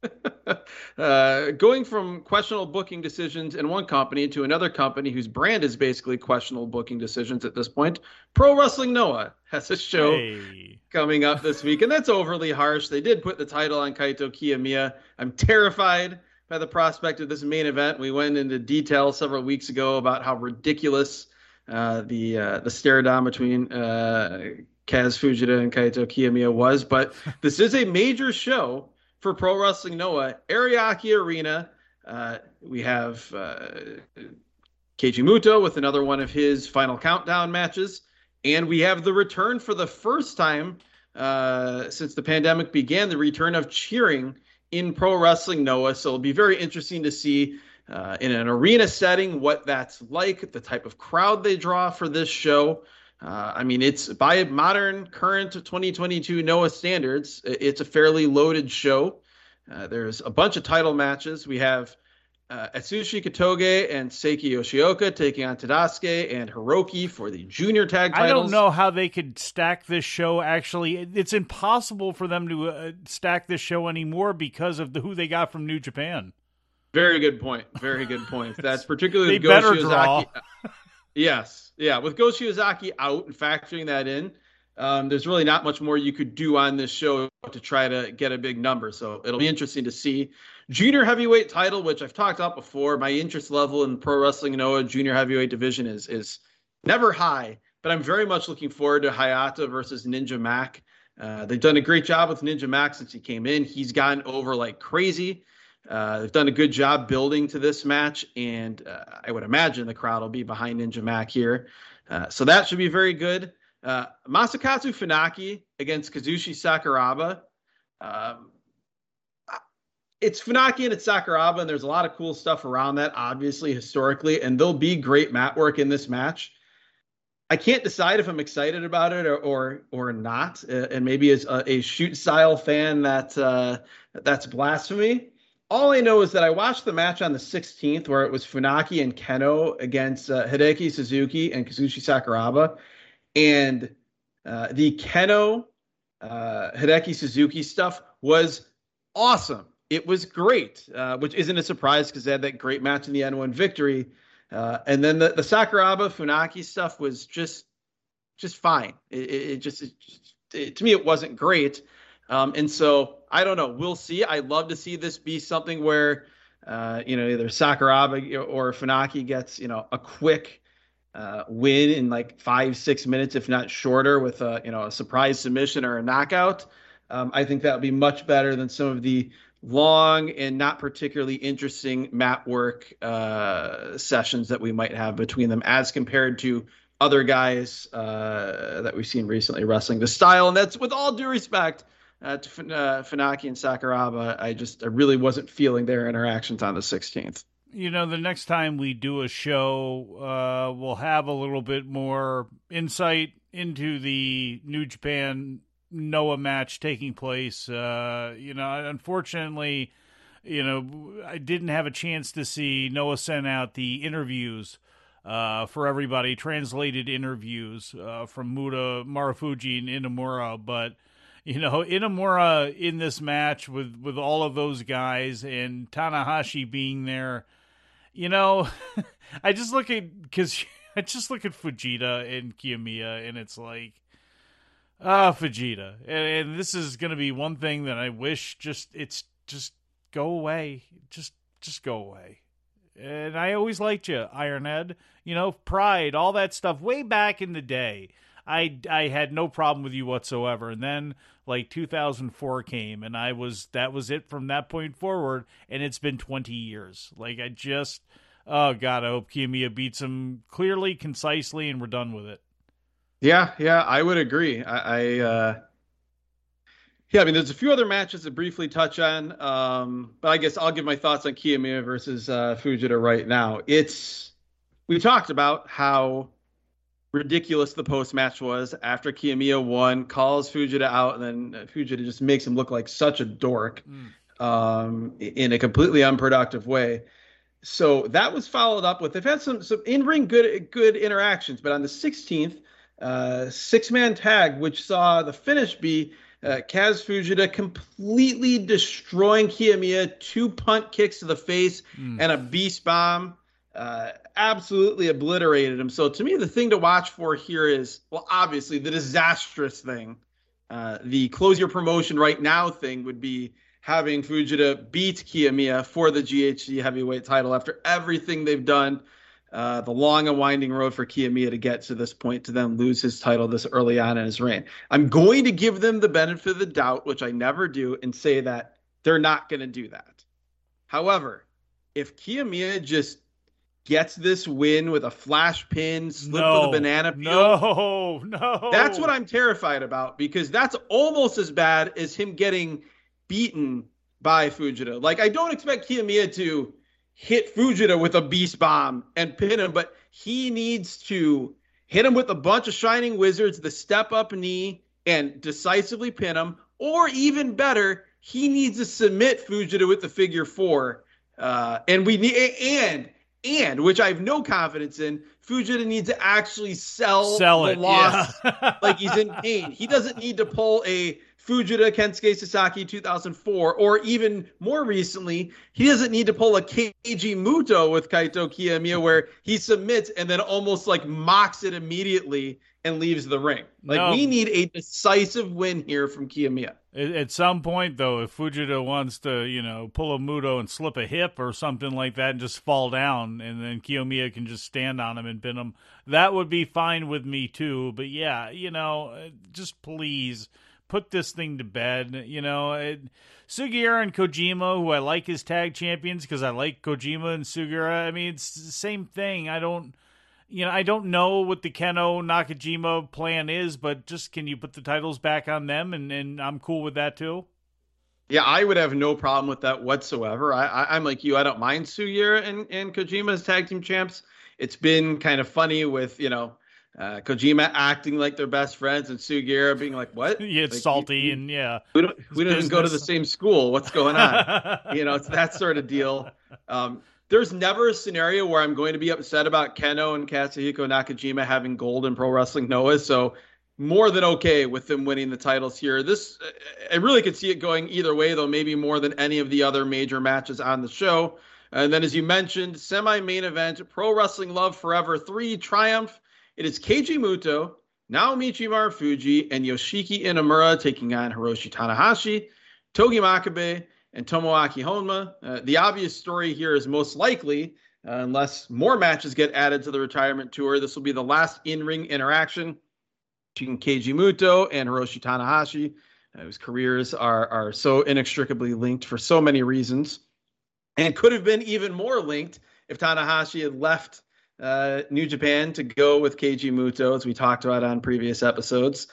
Going from questionable booking decisions in one company to another company whose brand is basically questionable booking decisions at this point, Pro Wrestling Noah has a show coming up this week, and that's overly harsh. They did put the title on Kaito Kiyomiya. I'm terrified by the prospect of this main event. We went into detail several weeks ago about how ridiculous the stare down between Kaz Fujita and Kaito Kiyomiya was, but this is a major show for Pro Wrestling Noah. Ariake Arena. We have Keiji Muto with another one of his final countdown matches. And we have the return for the first time since the pandemic began, the return of cheering in Pro Wrestling Noah. So it'll be very interesting to see in an arena setting, what that's like, the type of crowd they draw for this show. I mean, it's by modern, current 2022 Noah standards, it's a fairly loaded show. There's a bunch of title matches. We have Atsushi Katoge and Seiki Yoshioka taking on Tadasuke and Hiroki for the junior tag titles. I don't know how they could stack this show. Actually, it's impossible for them to stack this show anymore because of who they got from New Japan. Very good point. Very good point. That's particularly with Go Shiozaki. Yes. Yeah. With Go Shiozaki out and factoring that in, there's really not much more you could do on this show to try to get a big number. So it'll be interesting to see. Junior heavyweight title, which I've talked about before, my interest level in Pro Wrestling Noah junior heavyweight division is never high, but I'm very much looking forward to Hayata versus Ninja Mac. They've done a great job with Ninja Mac since he came in. He's gotten over like crazy. They've done a good job building to this match, and I would imagine the crowd will be behind Ninja Mac here. So that should be very good. Masakatsu Funaki against Kazushi Sakuraba. It's Funaki and it's Sakuraba, and there's a lot of cool stuff around that, obviously, historically, and there'll be great mat work in this match. I can't decide if I'm excited about it or not, and maybe as a shoot style fan that's blasphemy. All I know is that I watched the match on the 16th where it was Funaki and Keno against Hideki Suzuki and Kazushi Sakuraba. And the Keno Hideki Suzuki stuff was awesome. It was great, which isn't a surprise because they had that great match in the N1 victory. And then the Sakuraba Funaki stuff was just fine. To me, it wasn't great. And so I don't know. We'll see. I'd love to see this be something where, either Sakuraba or Funaki gets, a quick win in like 5-6 minutes, if not shorter, with a surprise submission or a knockout. I think that would be much better than some of the long and not particularly interesting mat work sessions that we might have between them as compared to other guys that we've seen recently wrestling the style. And that's with all due respect to Funaki and Sakuraba. I really wasn't feeling their interactions on the 16th. The next time we do a show, we'll have a little bit more insight into the New Japan Noah match taking place. Unfortunately, I didn't have a chance to see Noah send out the interviews for everybody, translated interviews from Muta, Marufuji, and Inamura, but Inamura in this match with all of those guys and Tanahashi being there, I just look at Fujita and Kiyomiya, and it's like, Fujita, and this is going to be one thing that I wish just go away, just go away. And I always liked you, Ironhead. Pride, all that stuff, way back in the day. I had no problem with you whatsoever. And then like 2004 came, and that was it from that point forward. And it's been 20 years. Like oh God, I hope Kiyomiya beats him clearly, concisely, and we're done with it. Yeah, I would agree. I mean, there's a few other matches to briefly touch on, but I guess I'll give my thoughts on Kiyomiya versus Fujita right now. We talked about how ridiculous the post-match was after Kiyomiya won, calls Fujita out, and then Fujita just makes him look like such a dork in a completely unproductive way. So that was followed up with, they've had some in-ring good interactions, but on the 16th, 6-man tag, which saw the finish be Kaz Fujita completely destroying Kiyomiya, 2 punt kicks to the face and a beast bomb, absolutely obliterated him. So to me, the thing to watch for here is, well, obviously the disastrous thing, the close your promotion right now thing would be having Fujita beat Kiyomiya for the GHC heavyweight title after everything they've done. The long and winding road for Kiyomiya to get to this point, to then lose his title this early on in his reign. I'm going to give them the benefit of the doubt, which I never do, and say that they're not going to do that. However, if Kiyomiya just gets this win with a flash pin, slip with a banana peel, no, that's what I'm terrified about, because that's almost as bad as him getting beaten by Fujita. Like, I don't expect Kiyomiya to hit Fujita with a beast bomb and pin him, but he needs to hit him with a bunch of Shining Wizards, the step up knee, and decisively pin him. Or even better, he needs to submit Fujita with the figure four. And we need and which I have no confidence in, Fujita needs to actually sell the loss like he's in pain. He doesn't need to pull a Fujita Kensuke Sasaki 2004, or even more recently, he doesn't need to pull a Keiji Muto with Kaito Kiyomiya where he submits and then almost like mocks it immediately and leaves the ring. We need a decisive win here from Kiyomiya. At some point, though, if Fujita wants to, pull a Muto and slip a hip or something like that and just fall down, and then Kiyomiya can just stand on him and pin him, that would be fine with me too. But yeah, just please put this thing to bed. Sugiura and Kojima, who I like as tag champions because I like Kojima and Sugiura. I mean, it's the same thing. I don't know what the Keno Nakajima plan is, but just can you put the titles back on them, and I'm cool with that too. Yeah, I would have no problem with that whatsoever. I'm like you. I don't mind Sugiura and Kojima as tag team champs. It's been kind of funny with, Kojima acting like they're best friends and Sugiura being like, what? Yeah, it's salty and yeah. We don't even go to the same school. What's going on? It's that sort of deal. There's never a scenario where I'm going to be upset about Keno and Katsuhiko Nakajima having gold in Pro Wrestling Noah. So more than okay with them winning the titles here. I really could see it going either way, though, maybe more than any of the other major matches on the show. And then, as you mentioned, semi-main event, Pro Wrestling Love Forever 3 Triumph. It is Keiji Muto, Naomichi Marufuji, and Yoshiki Inamura taking on Hiroshi Tanahashi, Togi Makabe, and Tomoaki Honma. The obvious story here is most likely, unless more matches get added to the retirement tour, this will be the last in-ring interaction between Keiji Muto and Hiroshi Tanahashi, whose careers are so inextricably linked for so many reasons, and could have been even more linked if Tanahashi had left New Japan to go with Keiji Muto, as we talked about on previous episodes.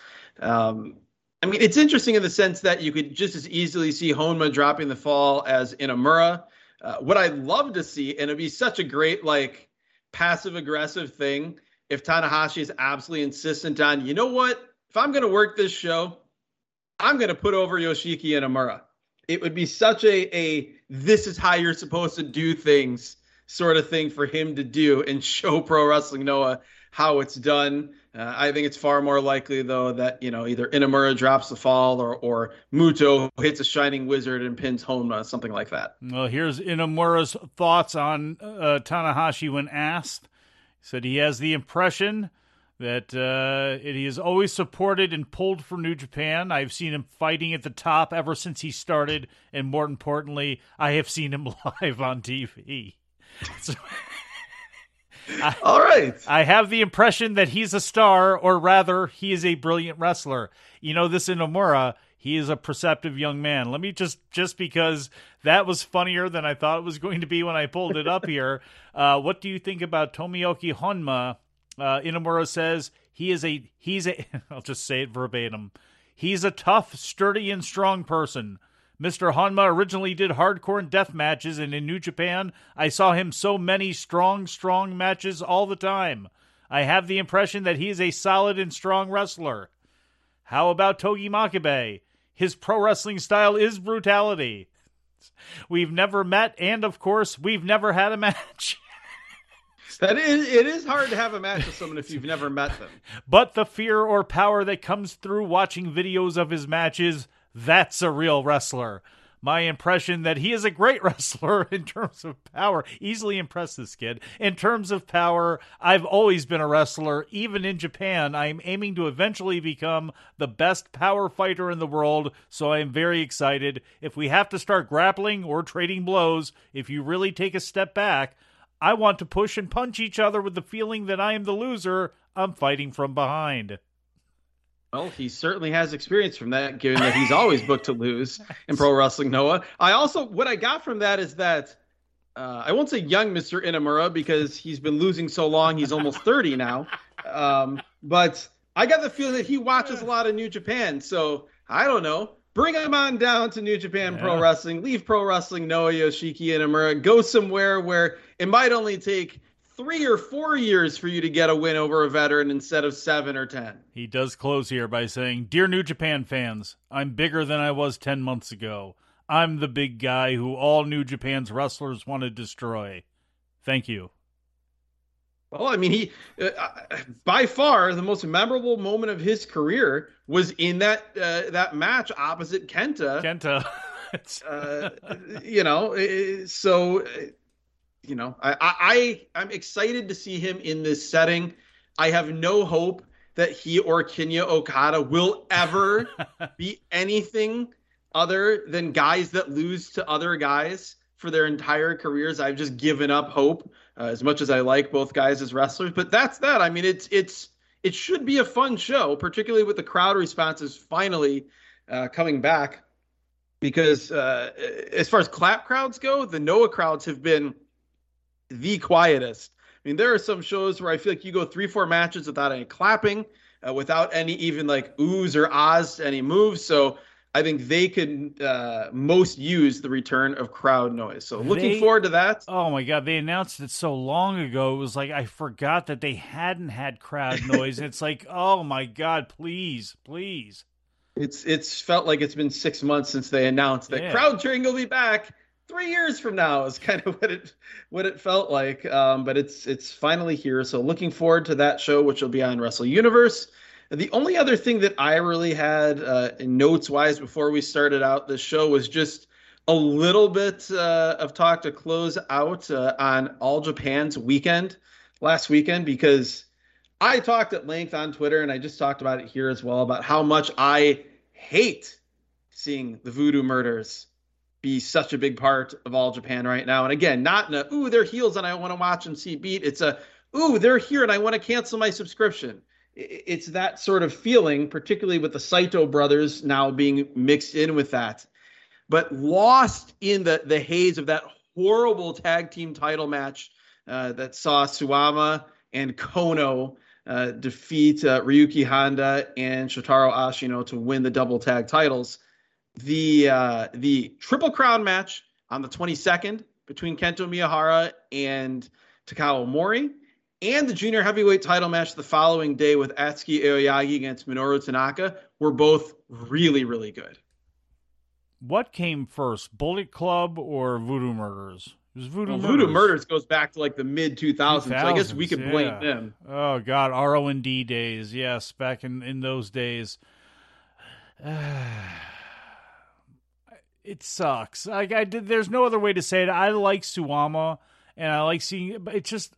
It's interesting in the sense that you could just as easily see Honma dropping the fall as Inamura. What I'd love to see, and it'd be such a great, passive-aggressive thing, if Tanahashi is absolutely insistent on, you know what? If I'm going to work this show, I'm going to put over Yoshiki Inamura. It would be such a this is how you're supposed to do things sort of thing for him to do and show Pro Wrestling Noah how it's done. I think it's far more likely, though, that, either Inamura drops the fall or Muto hits a Shining Wizard and pins Honma, something like that. Well, here's Inamura's thoughts on Tanahashi when asked. He said he has the impression that he is always supported and pulled for New Japan. I've seen him fighting at the top ever since he started, and more importantly, I have seen him live on TV. So, all right. I have the impression that he's a star, or rather, he is a brilliant wrestler. This Inamura, he is a perceptive young man. Let me just because that was funnier than I thought it was going to be when I pulled it up here. What do you think about Tomoaki Honma? Inamura says he's a, I'll just say it verbatim. He's a tough, sturdy, and strong person. Mr. Honma originally did hardcore and death matches, and in New Japan, I saw him so many strong matches all the time. I have the impression that he is a solid and strong wrestler. How about Togi Makabe? His pro wrestling style is brutality. We've never met, and of course, we've never had a match. It is hard to have a match with someone if you've never met them. But the fear or power that comes through watching videos of his matches, that's a real wrestler. My impression that he is a great wrestler in terms of power. Easily impressed this kid. In terms of power, I've always been a wrestler. Even in Japan, I'm aiming to eventually become the best power fighter in the world, so I am very excited. If we have to start grappling or trading blows, if you really take a step back, I want to push and punch each other with the feeling that I am the loser. I'm fighting from behind. Well, he certainly has experience from that, given that he's always booked to lose in Pro Wrestling Noah. What I got from that is that I won't say young Mr. Inamura because he's been losing so long, he's almost 30 now. But I got the feeling that he watches a lot of New Japan. So I don't know. bring him on down to New Japan Pro Yeah. Wrestling, leave Pro Wrestling Noah, Yoshiki, and Amura, go somewhere where it might only take 3 or 4 years for you to get a win over a veteran instead of 7 or 10. He does close here by saying, "Dear New Japan fans, I'm bigger than I was 10 months ago. I'm the big guy who all New Japan's wrestlers want to destroy. Thank you." Well, I mean, he by far the most memorable moment of his career was in that match opposite Kenta. Kenta. Uh, you know, so I'm excited to see him in this setting. I have no hope that he or Kinya Okada will ever be anything other than guys that lose to other guys for their entire careers. I've just given up hope, as much as I like both guys as wrestlers. But that's that. I mean, it should be a fun show, particularly with the crowd responses finally coming back. Because as far as clap crowds go, the Noah crowds have been the quietest. I mean, there are some shows where I feel like you go 3-4 matches without any clapping, without any even like oohs or ahs to any moves. So I think they could most use the return of crowd noise. So looking forward to that. Oh my God, they announced it so long ago. It was like I forgot that they hadn't had crowd noise. It's like, oh my God, please, please. It's felt like it's been 6 months since they announced that crowd cheering will be back 3 years from now is kind of what it felt like. But it's finally here. So looking forward to that show, which will be on Wrestle Universe. The only other thing that I really had notes wise before we started out the show was just a little bit of talk to close out on All Japan's weekend last weekend, because I talked at length on Twitter, and I just talked about it here as well, about how much I hate seeing the Voodoo Murders be such a big part of All Japan right now. And again, not in a, ooh, they're heels and I want to watch and see beat. It's a, ooh, they're here and I want to cancel my subscription. It's that sort of feeling, particularly with the Saito brothers now being mixed in with that. But lost in the haze of that horrible tag team title match that saw Suwama and Kono defeat Ryuki Honda and Shotaro Ashino to win the double tag titles. The Triple Crown match on the 22nd between Kento Miyahara and Takao Omori, and the junior heavyweight title match the following day with Atsuki Aoyagi against Minoru Tanaka were both really, really good. What came first, Bullet Club or Voodoo Murders? It was Voodoo Murders. Voodoo Murders goes back to like the mid-2000s, so I guess we could blame them. Oh, God, RO&D days. Yes, back in those days. It sucks. There's no other way to say it. I like Suwama, and I like seeing it, but it just...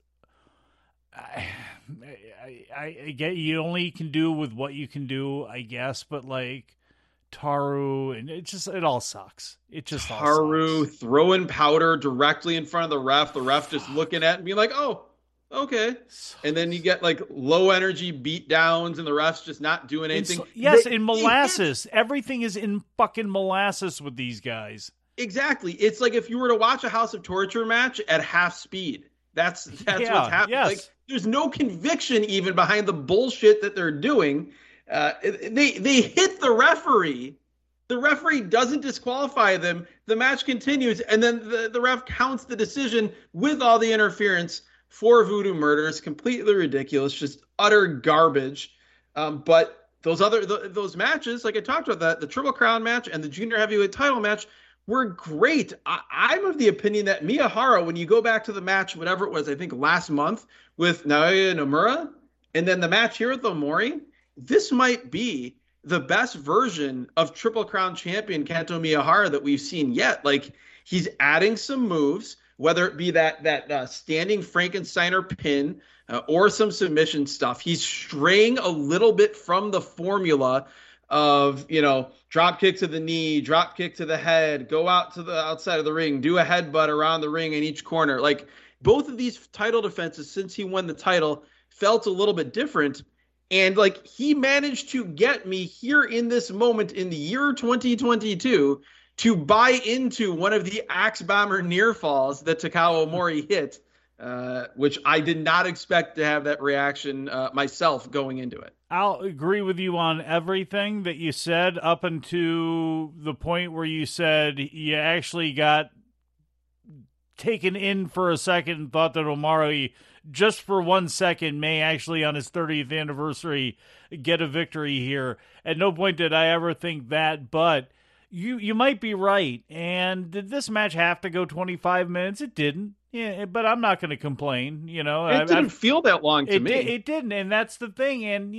I get you only can do with what you can do, I guess, but like Taru, and it all sucks. It just Taru throwing powder directly in front of the ref just looking at it and being like, oh, okay. And then you get like low energy beat downs and the ref's just not doing anything. In molasses. Everything is in fucking molasses with these guys. Exactly. It's like if you were to watch a House of Torture match at half speed. That's what's happening. Yes. Like, there's no conviction even behind the bullshit that they're doing. They hit the referee. The referee doesn't disqualify them. The match continues, and then the ref counts the decision with all the interference for Voodoo Murders. Completely ridiculous, just utter garbage. But those matches, like I talked about, the Triple Crown match and the Junior Heavyweight title match, were great. I'm of the opinion that Miyahara, when you go back to the match, whatever it was, I think last month with Naoya Nomura, and then the match here with Omori, this might be the best version of Triple Crown champion Kento Miyahara that we've seen yet. Like, he's adding some moves, whether it be that standing Frankensteiner pin or some submission stuff. He's straying a little bit from the formula of, drop kick to the knee, drop kick to the head, go out to the outside of the ring, do a headbutt around the ring in each corner. Like, both of these title defenses since he won the title felt a little bit different. And like, he managed to get me here in this moment in the year 2022 to buy into one of the Axe Bomber near falls that Takao Omori hit, which I did not expect to have that reaction myself going into it. I'll agree with you on everything that you said up until the point where you said you actually got taken in for a second and thought that Omari, just for 1 second, may actually on his 30th anniversary get a victory here. At no point did I ever think that, but you might be right. And did this match have to go 25 minutes? It didn't. Yeah, but I'm not going to complain. It didn't feel that long to me. It didn't, and that's the thing. And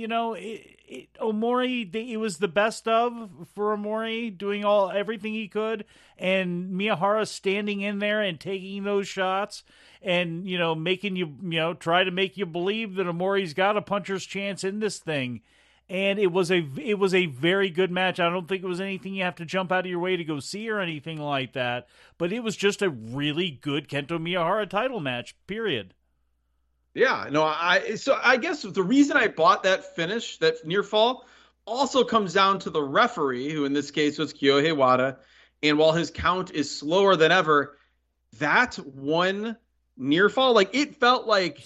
Omori, it was the best of for Omori, doing everything he could, and Miyahara standing in there and taking those shots, and making you try to make you believe that Omori's got a puncher's chance in this thing. And it was a very good match. I don't think it was anything you have to jump out of your way to go see or anything like that. But it was just a really good Kento Miyahara title match, period. Yeah, no, I guess the reason I bought that finish, that near fall, also comes down to the referee, who in this case was Kyohei Wada. And while his count is slower than ever, that one near fall, like it felt like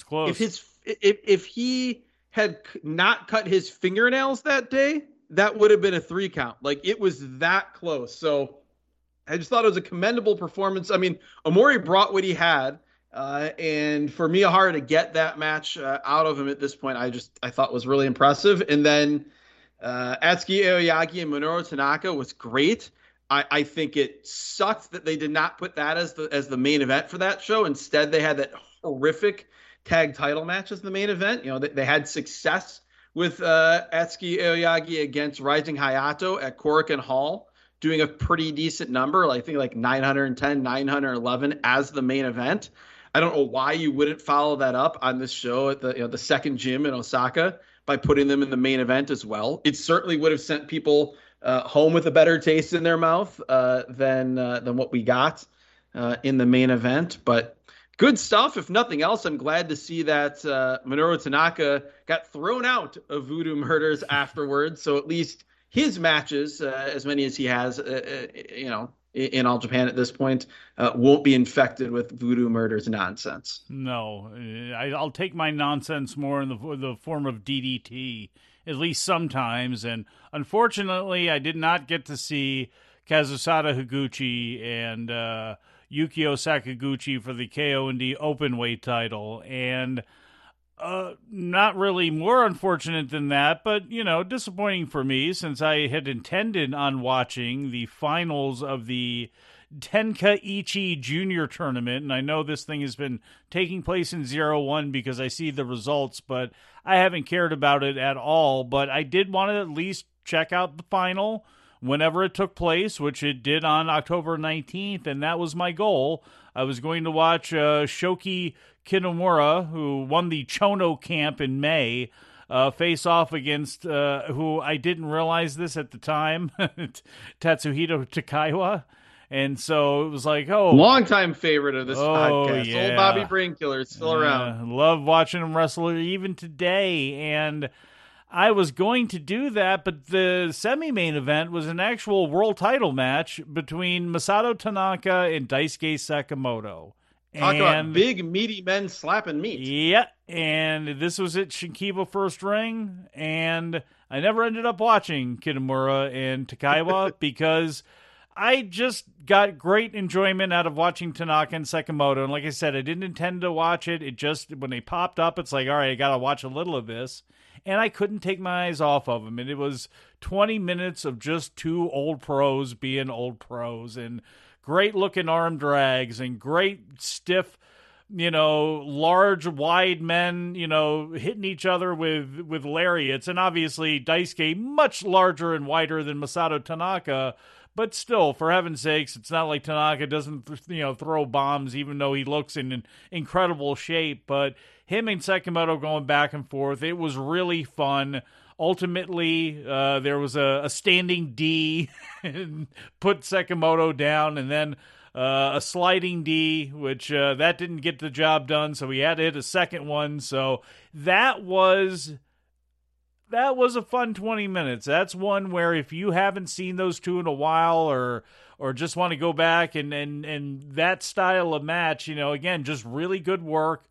if he had not cut his fingernails that day, that would have been a 3 count. Like it was that close. So I just thought it was a commendable performance. I mean, Omori brought what he had, and for Miyahara to get that match out of him at this point, I thought was really impressive. And then Atsuki Aoyagi and Minoru Tanaka was great. I think it sucked that they did not put that as the main event for that show. Instead, they had that horrific tag title match as the main event. They had success with Atsuki Aoyagi against Rising Hayato at Korakuen Hall, doing a pretty decent number. I think like 910, 911 as the main event. I don't know why you wouldn't follow that up on this show at the second gym in Osaka by putting them in the main event as well. It certainly would have sent people home with a better taste in their mouth than what we got in the main event. But good stuff. If nothing else, I'm glad to see that Minoru Tanaka got thrown out of Voodoo Murders afterwards. So at least his matches, as many as he has, in All Japan at this point, won't be infected with Voodoo Murders nonsense. No, I'll take my nonsense more in the form of DDT, at least sometimes. And unfortunately, I did not get to see Kazusada Higuchi and Yukio Sakaguchi for the KO&D Openweight title. And not really more unfortunate than that, but, disappointing for me, since I had intended on watching the finals of the Tenkaichi Junior Tournament. And I know this thing has been taking place in 0-1 because I see the results, but I haven't cared about it at all. But I did want to at least check out the final whenever it took place, which it did on October 19th, and that was my goal. I was going to watch Shoki Kinomura, who won the Chono Camp in May, face off against, who I didn't realize this at the time, Tatsuhito Takaiwa. And so it was like, longtime favorite of this podcast. Yeah. Old Bobby Brainkiller is still around. Love watching him wrestle even today. And I was going to do that, but the semi-main event was an actual world title match between Masato Tanaka and Daisuke Sakamoto. Talk about big, meaty men slapping meat. Yeah, and this was at Shinkiba First Ring, and I never ended up watching Kitamura and Takaiwa because I just got great enjoyment out of watching Tanaka and Sakamoto. And like I said, I didn't intend to watch it. It just, when they popped up, it's like, all right, I got to watch a little of this. And I couldn't take my eyes off of them. And it was 20 minutes of just two old pros being old pros, and great looking arm drags and great stiff, large, wide men, hitting each other with lariats. And obviously Daisuke much larger and wider than Masato Tanaka. But still, for heaven's sakes, it's not like Tanaka doesn't, throw bombs, even though he looks in incredible shape. But him and Sakamoto going back and forth, it was really fun. Ultimately, there was a standing D and put Sakamoto down, and then a sliding D, which that didn't get the job done, so he had to hit a second one. So that was a fun 20 minutes. That's one where if you haven't seen those two in a while, or just want to go back and that style of match, again, just really good work.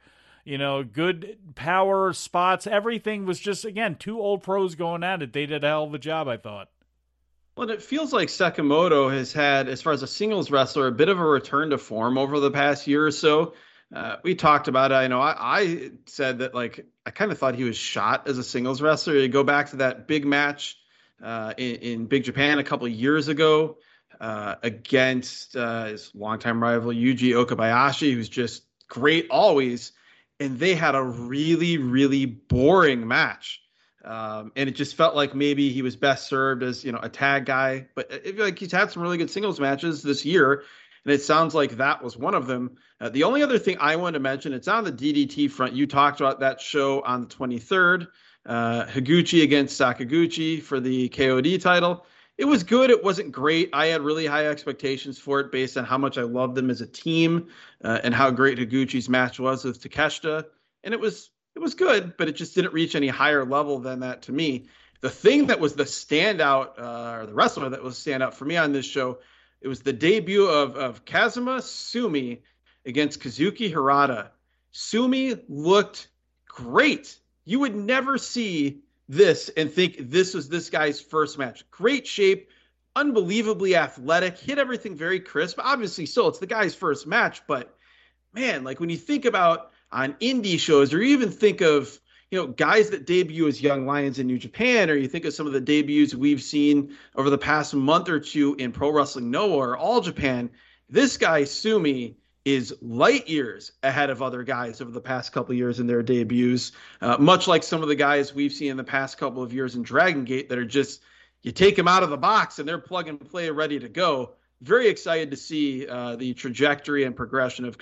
good power spots. Everything was just, again, two old pros going at it. They did a hell of a job, I thought. Well, it feels like Sakamoto has had, as far as a singles wrestler, a bit of a return to form over the past year or so. We talked about it. I know I said that, like, I kind of thought he was shot as a singles wrestler. You go back to that big match in Big Japan a couple of years ago against his longtime rival Yuji Okabayashi, who's just great always. And they had a really, really boring match. And it just felt like maybe he was best served as, a tag guy. But I feel like he's had some really good singles matches this year. And it sounds like that was one of them. The only other thing I wanted to mention, it's on the DDT front. You talked about that show on the 23rd, Higuchi against Sakaguchi for the KOD title. It was good. It wasn't great. I had really high expectations for it based on how much I loved them as a team and how great Higuchi's match was with Takeshita. And it was good, but it just didn't reach any higher level than that to me. The thing that was the standout, or the wrestler that was standout for me on this show, it was the debut of Kazuma Sumi against Kazuki Hirata. Sumi looked great. You would never see this and think this was this guy's first match. Great shape, unbelievably athletic, hit everything very crisp. Obviously, still, it's the guy's first match, but man, like when you think about on indie shows, or you even think of, guys that debut as young lions in New Japan, or you think of some of the debuts we've seen over the past month or two in Pro Wrestling Noah or All Japan, this guy, Sumi, is light years ahead of other guys over the past couple of years in their debuts, much like some of the guys we've seen in the past couple of years in Dragon Gate that are just, you take them out of the box and they're plug and play ready to go. Very excited to see the trajectory and progression of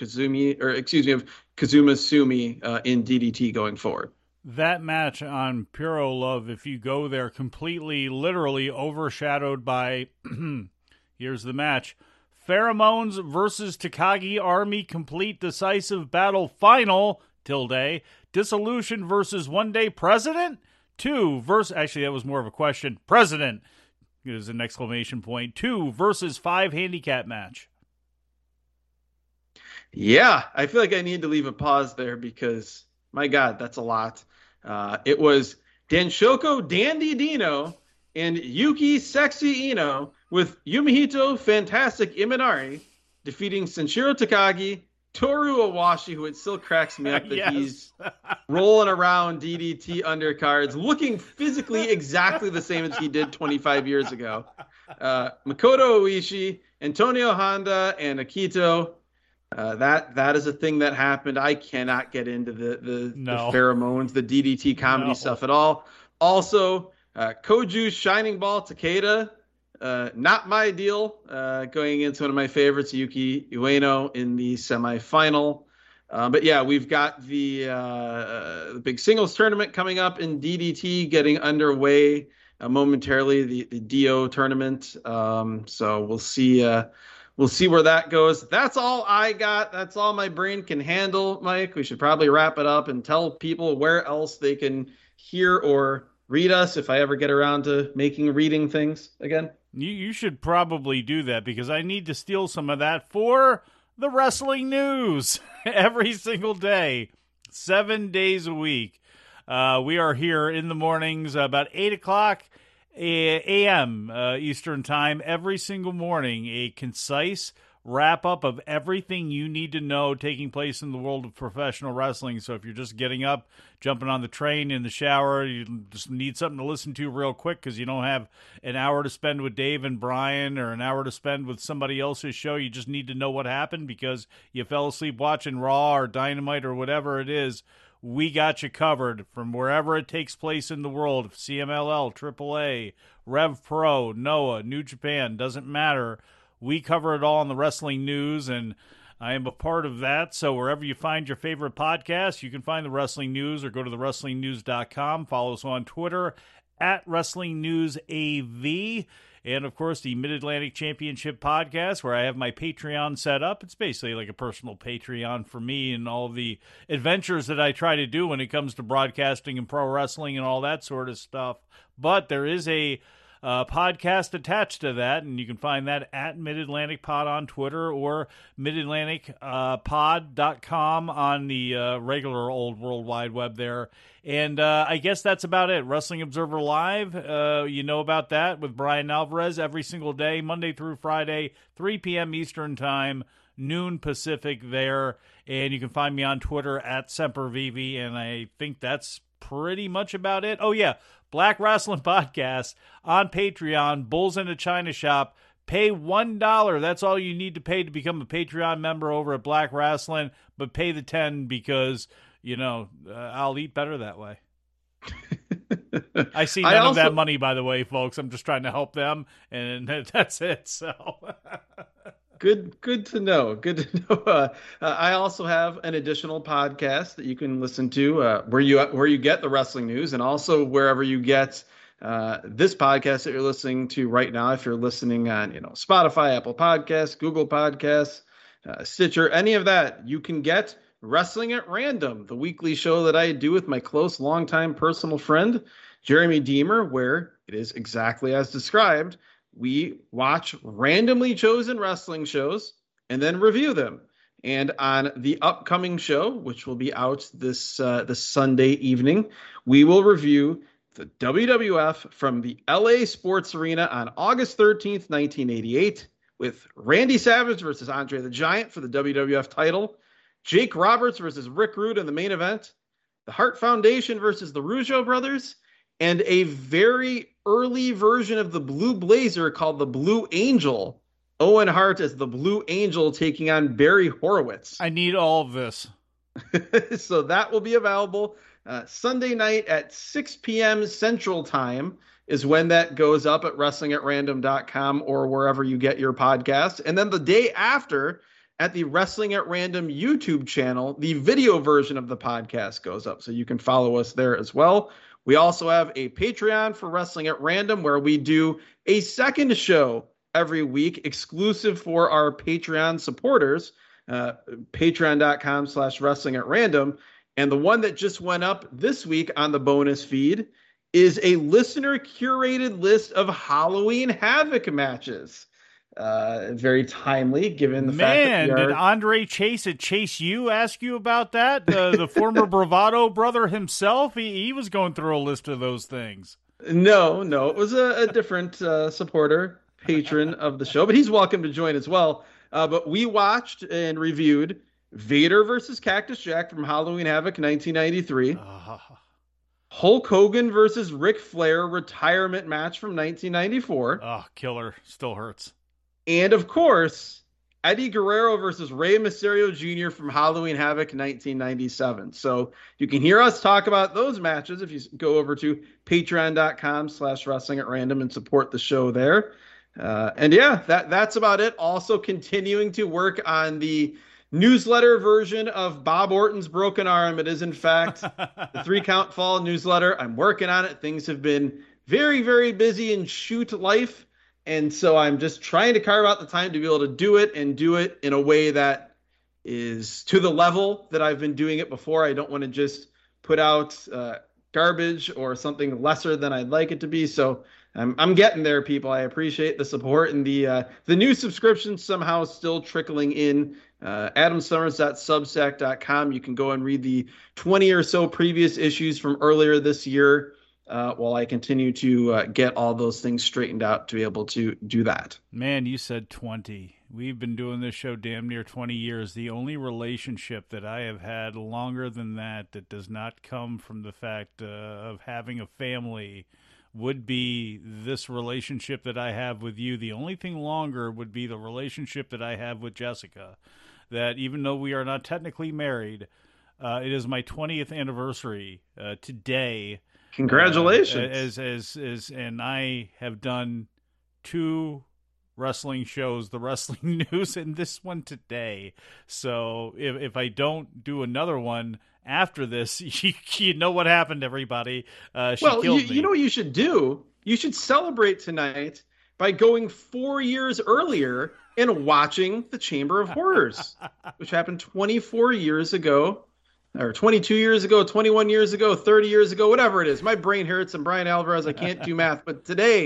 Kazuma Sumi in DDT going forward. That match on Puro Love, if you go there, completely, literally overshadowed by, here's the match, Pheromones versus Takagi Army Complete Decisive Battle Final, Dissolution versus One Day President, actually that was more of a question, President, is an exclamation point, 2 versus 5 handicap match. Yeah, I feel like I need to leave a pause there because, my God, that's a lot. It was Danshoko Dandy Dino and Yuki Sexy Ino with Yumihito Fantastic Imanari defeating Senshiro Takagi, Toru Owashi, who it still cracks me up that yes. He's rolling around DDT undercards, looking physically exactly the same as he did 25 years ago. Makoto Oishi, Antonio Honda, and Akito. That is a thing that happened. I cannot get into the pheromones, the DDT comedy stuff at all. Also, Koju's Shining Ball Takeda, not my deal, going into one of my favorites, Yuki Ueno, in the semifinal. But yeah, we've got the big singles tournament coming up in DDT getting underway momentarily, the DO tournament. So we'll see. We'll see where that goes. That's all I got. That's all my brain can handle, Mike. We should probably wrap it up and tell people where else they can hear or read us if I ever get around to reading things again. You should probably do that because I need to steal some of that for the wrestling news every single day, 7 days a week. We are here in the mornings about 8 o'clock a.m. Eastern Time every single morning, a concise wrap-up of everything you need to know taking place in the world of professional wrestling. So if you're just getting up, jumping on the train, in the shower, you just need something to listen to real quick because you don't have an hour to spend with Dave and Brian or an hour to spend with somebody else's show. You just need to know what happened because you fell asleep watching Raw or Dynamite or whatever it is. We got you covered from wherever it takes place in the world. CMLL, AAA, Rev Pro, Noah, New Japan, doesn't matter. We cover it all in the wrestling news, and I am a part of that. So wherever you find your favorite podcast, you can find the wrestling news or go to thewrestlingnews.com. Follow us on Twitter @WrestlingNewsAV. And, of course, the Mid-Atlantic Championship podcast, where I have my Patreon set up. It's basically like a personal Patreon for me and all the adventures that I try to do when it comes to broadcasting and pro wrestling and all that sort of stuff. But there is a podcast attached to that, and you can find that at Mid-Atlantic Pod on Twitter or midatlanticpod.com on the regular old World Wide Web there. And I guess that's about it. Wrestling Observer Live, you know about that with Brian Alvarez every single day, Monday through Friday, 3 p.m. Eastern Time, noon Pacific there. And you can find me on Twitter at SemperVivi, and I think that's pretty much about it. Oh, yeah, Black Wrestling Podcast on Patreon, Bulls in a China Shop. Pay $1. That's all you need to pay to become a Patreon member over at Black Wrestling, but pay the $10 because, I'll eat better that way. I see none of that money, by the way, folks. I'm just trying to help them, and that's it. So good to know. Good to know. I also have an additional podcast that you can listen to where you get the wrestling news, and also wherever you get this podcast that you're listening to right now. If you're listening on Spotify, Apple Podcasts, Google Podcasts, Stitcher, any of that, you can get Wrestling at Random, the weekly show that I do with my close, longtime personal friend, Jeremy Deemer, where it is exactly as described. We watch randomly chosen wrestling shows and then review them. And on the upcoming show, which will be out this Sunday evening, we will review the WWF from the LA Sports Arena on August 13th, 1988, with Randy Savage versus Andre the Giant for the WWF title, Jake Roberts versus Rick Rude in the main event, the Hart Foundation versus the Rougeau brothers, and a very early version of the Blue Blazer called the Blue Angel. Owen Hart as the Blue Angel taking on Barry Horowitz. I need all of this. So that will be available Sunday night at 6 p.m. Central Time is when that goes up at wrestlingatrandom.com or wherever you get your podcast. And then the day after, at the Wrestling at Random YouTube channel, the video version of the podcast goes up, so you can follow us there as well. We also have a Patreon for Wrestling at Random where we do a second show every week exclusive for our Patreon supporters, patreon.com/wrestling at random. And the one that just went up this week on the bonus feed is a listener curated list of Halloween Havoc matches. Very timely, given the fact that did Andre Chase at Chase U ask you about that? The former Bravado brother himself, he was going through a list of those things. No, it was a different supporter, patron of the show, but he's welcome to join as well. But we watched and reviewed Vader versus Cactus Jack from Halloween Havoc 1993. Hulk Hogan versus Ric Flair retirement match from 1994. Oh, killer. Still hurts. And, of course, Eddie Guerrero versus Rey Mysterio Jr. from Halloween Havoc 1997. So you can hear us talk about those matches if you go over to patreon.com/wrestling at random and support the show there. And, yeah, that's about it. Also continuing to work on the newsletter version of Bob Orton's Broken Arm. It is, in fact, the 3 Count Fall newsletter. I'm working on it. Things have been very, very busy in shoot life. And so I'm just trying to carve out the time to be able to do it and do it in a way that is to the level that I've been doing it before. I don't want to just put out garbage or something lesser than I'd like it to be. So I'm getting there, people. I appreciate the support, and the new subscriptions somehow still trickling in. AdamSummers.substack.com. You can go and read the 20 or so previous issues from earlier this year. While I continue to get all those things straightened out to be able to do that. Man, you said 20. We've been doing this show damn near 20 years. The only relationship that I have had longer than that does not come from the fact of having a family would be this relationship that I have with you. The only thing longer would be the relationship that I have with Jessica, that even though we are not technically married, it is my 20th anniversary today. Congratulations. And I have done 2 wrestling shows, the Wrestling News and this one today. So if I don't do another one after this, you know what happened, everybody. She killed me. You know what you should do? You should celebrate tonight by going 4 years earlier and watching The Chamber of Horrors, which happened 24 years ago. Or 22 years ago, 21 years ago, 30 years ago, whatever it is. My brain hurts. I'm Brian Alvarez. I can't do math. But today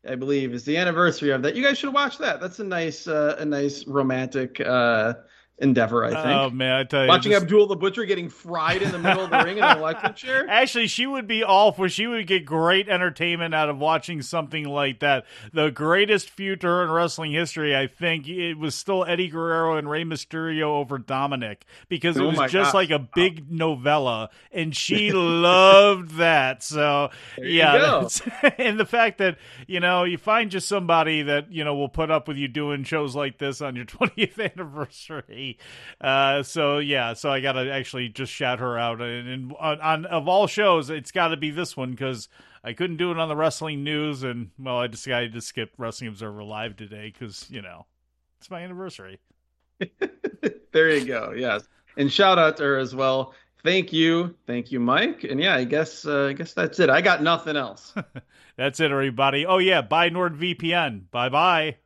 I believe, is the anniversary of that. You guys should watch that. That's a nice romantic endeavor, I Oh think. man, I tell you, Watching just Abdul the Butcher getting fried in the middle of the ring in an electric chair. actually, she would be all for. She would get great entertainment out of watching something like that. The greatest feud to her in wrestling history, I think, it was still Eddie Guerrero and Rey Mysterio over Dominic, because it Oh was my just gosh. like a big novella, and she loved that. So There you yeah, go. that's and the fact that you find just somebody that will put up with you doing shows like this on your 20th anniversary. So I gotta actually just shout her out, and on of all shows, it's got to be this one, because I couldn't do it on the Wrestling News, and well, I decided to skip Wrestling Observer Live today because it's my anniversary. There you go. Yes. And shout out to her as well. Thank you. Thank you, Mike. And yeah, I guess that's it. I got nothing else. That's it, everybody. Oh yeah, buy NordVPN. Bye bye.